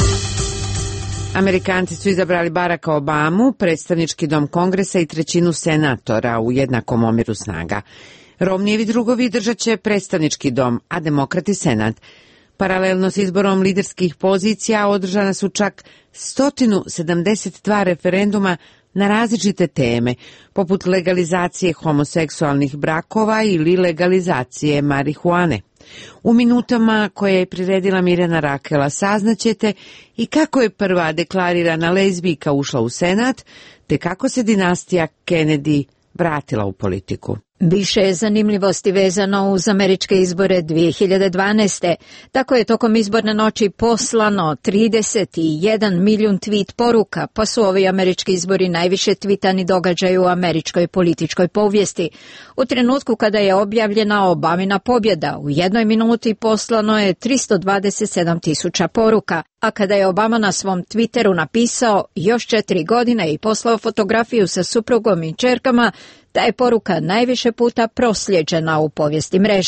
Amerikanci su izabrali Baracka Obamu, predstavnički dom Kongresa i trećinu senatora u jednakom omjeru snaga. Romnijevi drugovi držat će predstavnički dom, a demokrati senat. Paralelno s izborom liderskih pozicija održana su čak sto sedamdeset dva referenduma na različite teme, poput legalizacije homoseksualnih brakova ili legalizacije marihuane. U minutama koje je priredila Mirjana Rakela saznaćete i kako je prva deklarirana lezbijka ušla u senat, te kako se dinastija Kennedy vratila u politiku. Više je zanimljivosti vezano uz američke izbore dvije hiljade dvanaeste. Tako je tokom izborne noći poslano trideset jedan milijun tweet poruka, pa su ovi američki izbori najviše tvitani događaj u američkoj političkoj povijesti. U trenutku kada je objavljena Obamina pobjeda, u jednoj minuti poslano je tristo dvadeset sedam tisuća poruka, a kada je Obama na svom Twitteru napisao još četiri godine i poslao fotografiju sa suprugom i čerkama, ta je poruka najviše puta proslijeđena u povijesti mreže.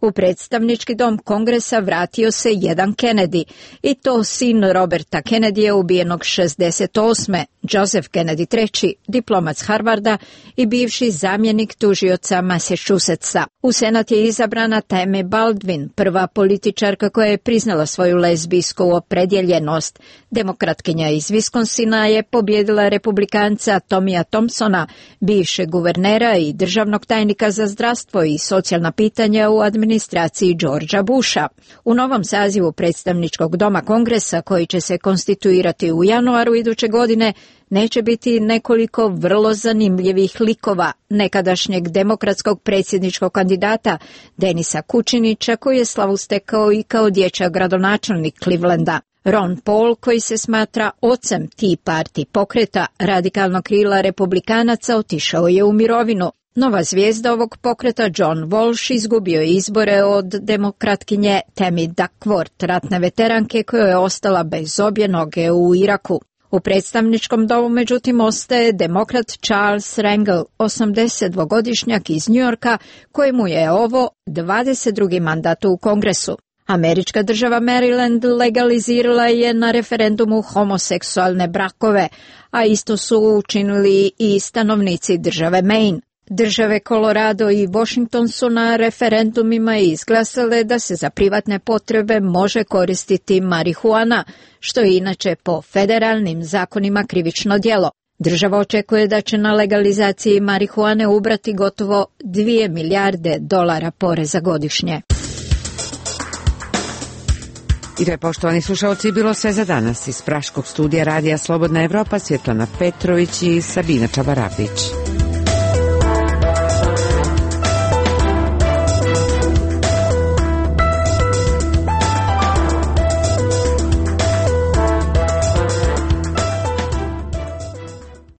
U predstavnički dom Kongresa vratio se jedan Kennedy, i to sin Roberta Kennedyja ubijenog šezdeset osme Joseph Kennedy treći, diplomat s Harvarda i bivši zamjenik tužioca Massachusettsa. U Senat je izabrana Tammy Baldwin, prva političarka koja je priznala svoju lezbijsku opredjeljenost. Demokratkinja iz Wisconsina je pobjedila republikanca Tomija Thompsona, bivšeg guvernera i državnog tajnika za zdravstvo i socijalna pitanja u administraciji Georgea Busha. U novom sazivu predstavničkog doma Kongresa, koji će se konstituirati u januaru iduće godine, neće biti nekoliko vrlo zanimljivih likova nekadašnjeg demokratskog predsjedničkog kandidata Denisa Kučinića, koji je slavu stekao i kao dječak gradonačelnik Clevelanda. Ron Paul, koji se smatra ocem Tea Party pokreta radikalnog krila republikanaca, otišao je u mirovinu. Nova zvijezda ovog pokreta John Walsh izgubio je izbore od demokratkinje Tammy Duckworth, ratne veteranke koja je ostala bez obje noge u Iraku. U predstavničkom domu međutim ostaje demokrat Charles Rangel, osamdesetdvogodišnjak iz New Yorka, kojemu je ovo dvadeset drugi mandat u Kongresu. Američka država Maryland legalizirala je na referendumu homoseksualne brakove, a isto su učinili i stanovnici države Maine. Države Colorado i Washington su na referendumima izglasale da se za privatne potrebe može koristiti marihuana, što je inače po federalnim zakonima krivično djelo. Država očekuje da će na legalizaciji marihuane ubrati gotovo dvije milijarde dolara poreza godišnje. I to je, poštovani slušalci, bilo sve za danas. Iz Praškog studija Radija Slobodna Evropa Svjetlana Petrović i Sabina Čabarapić.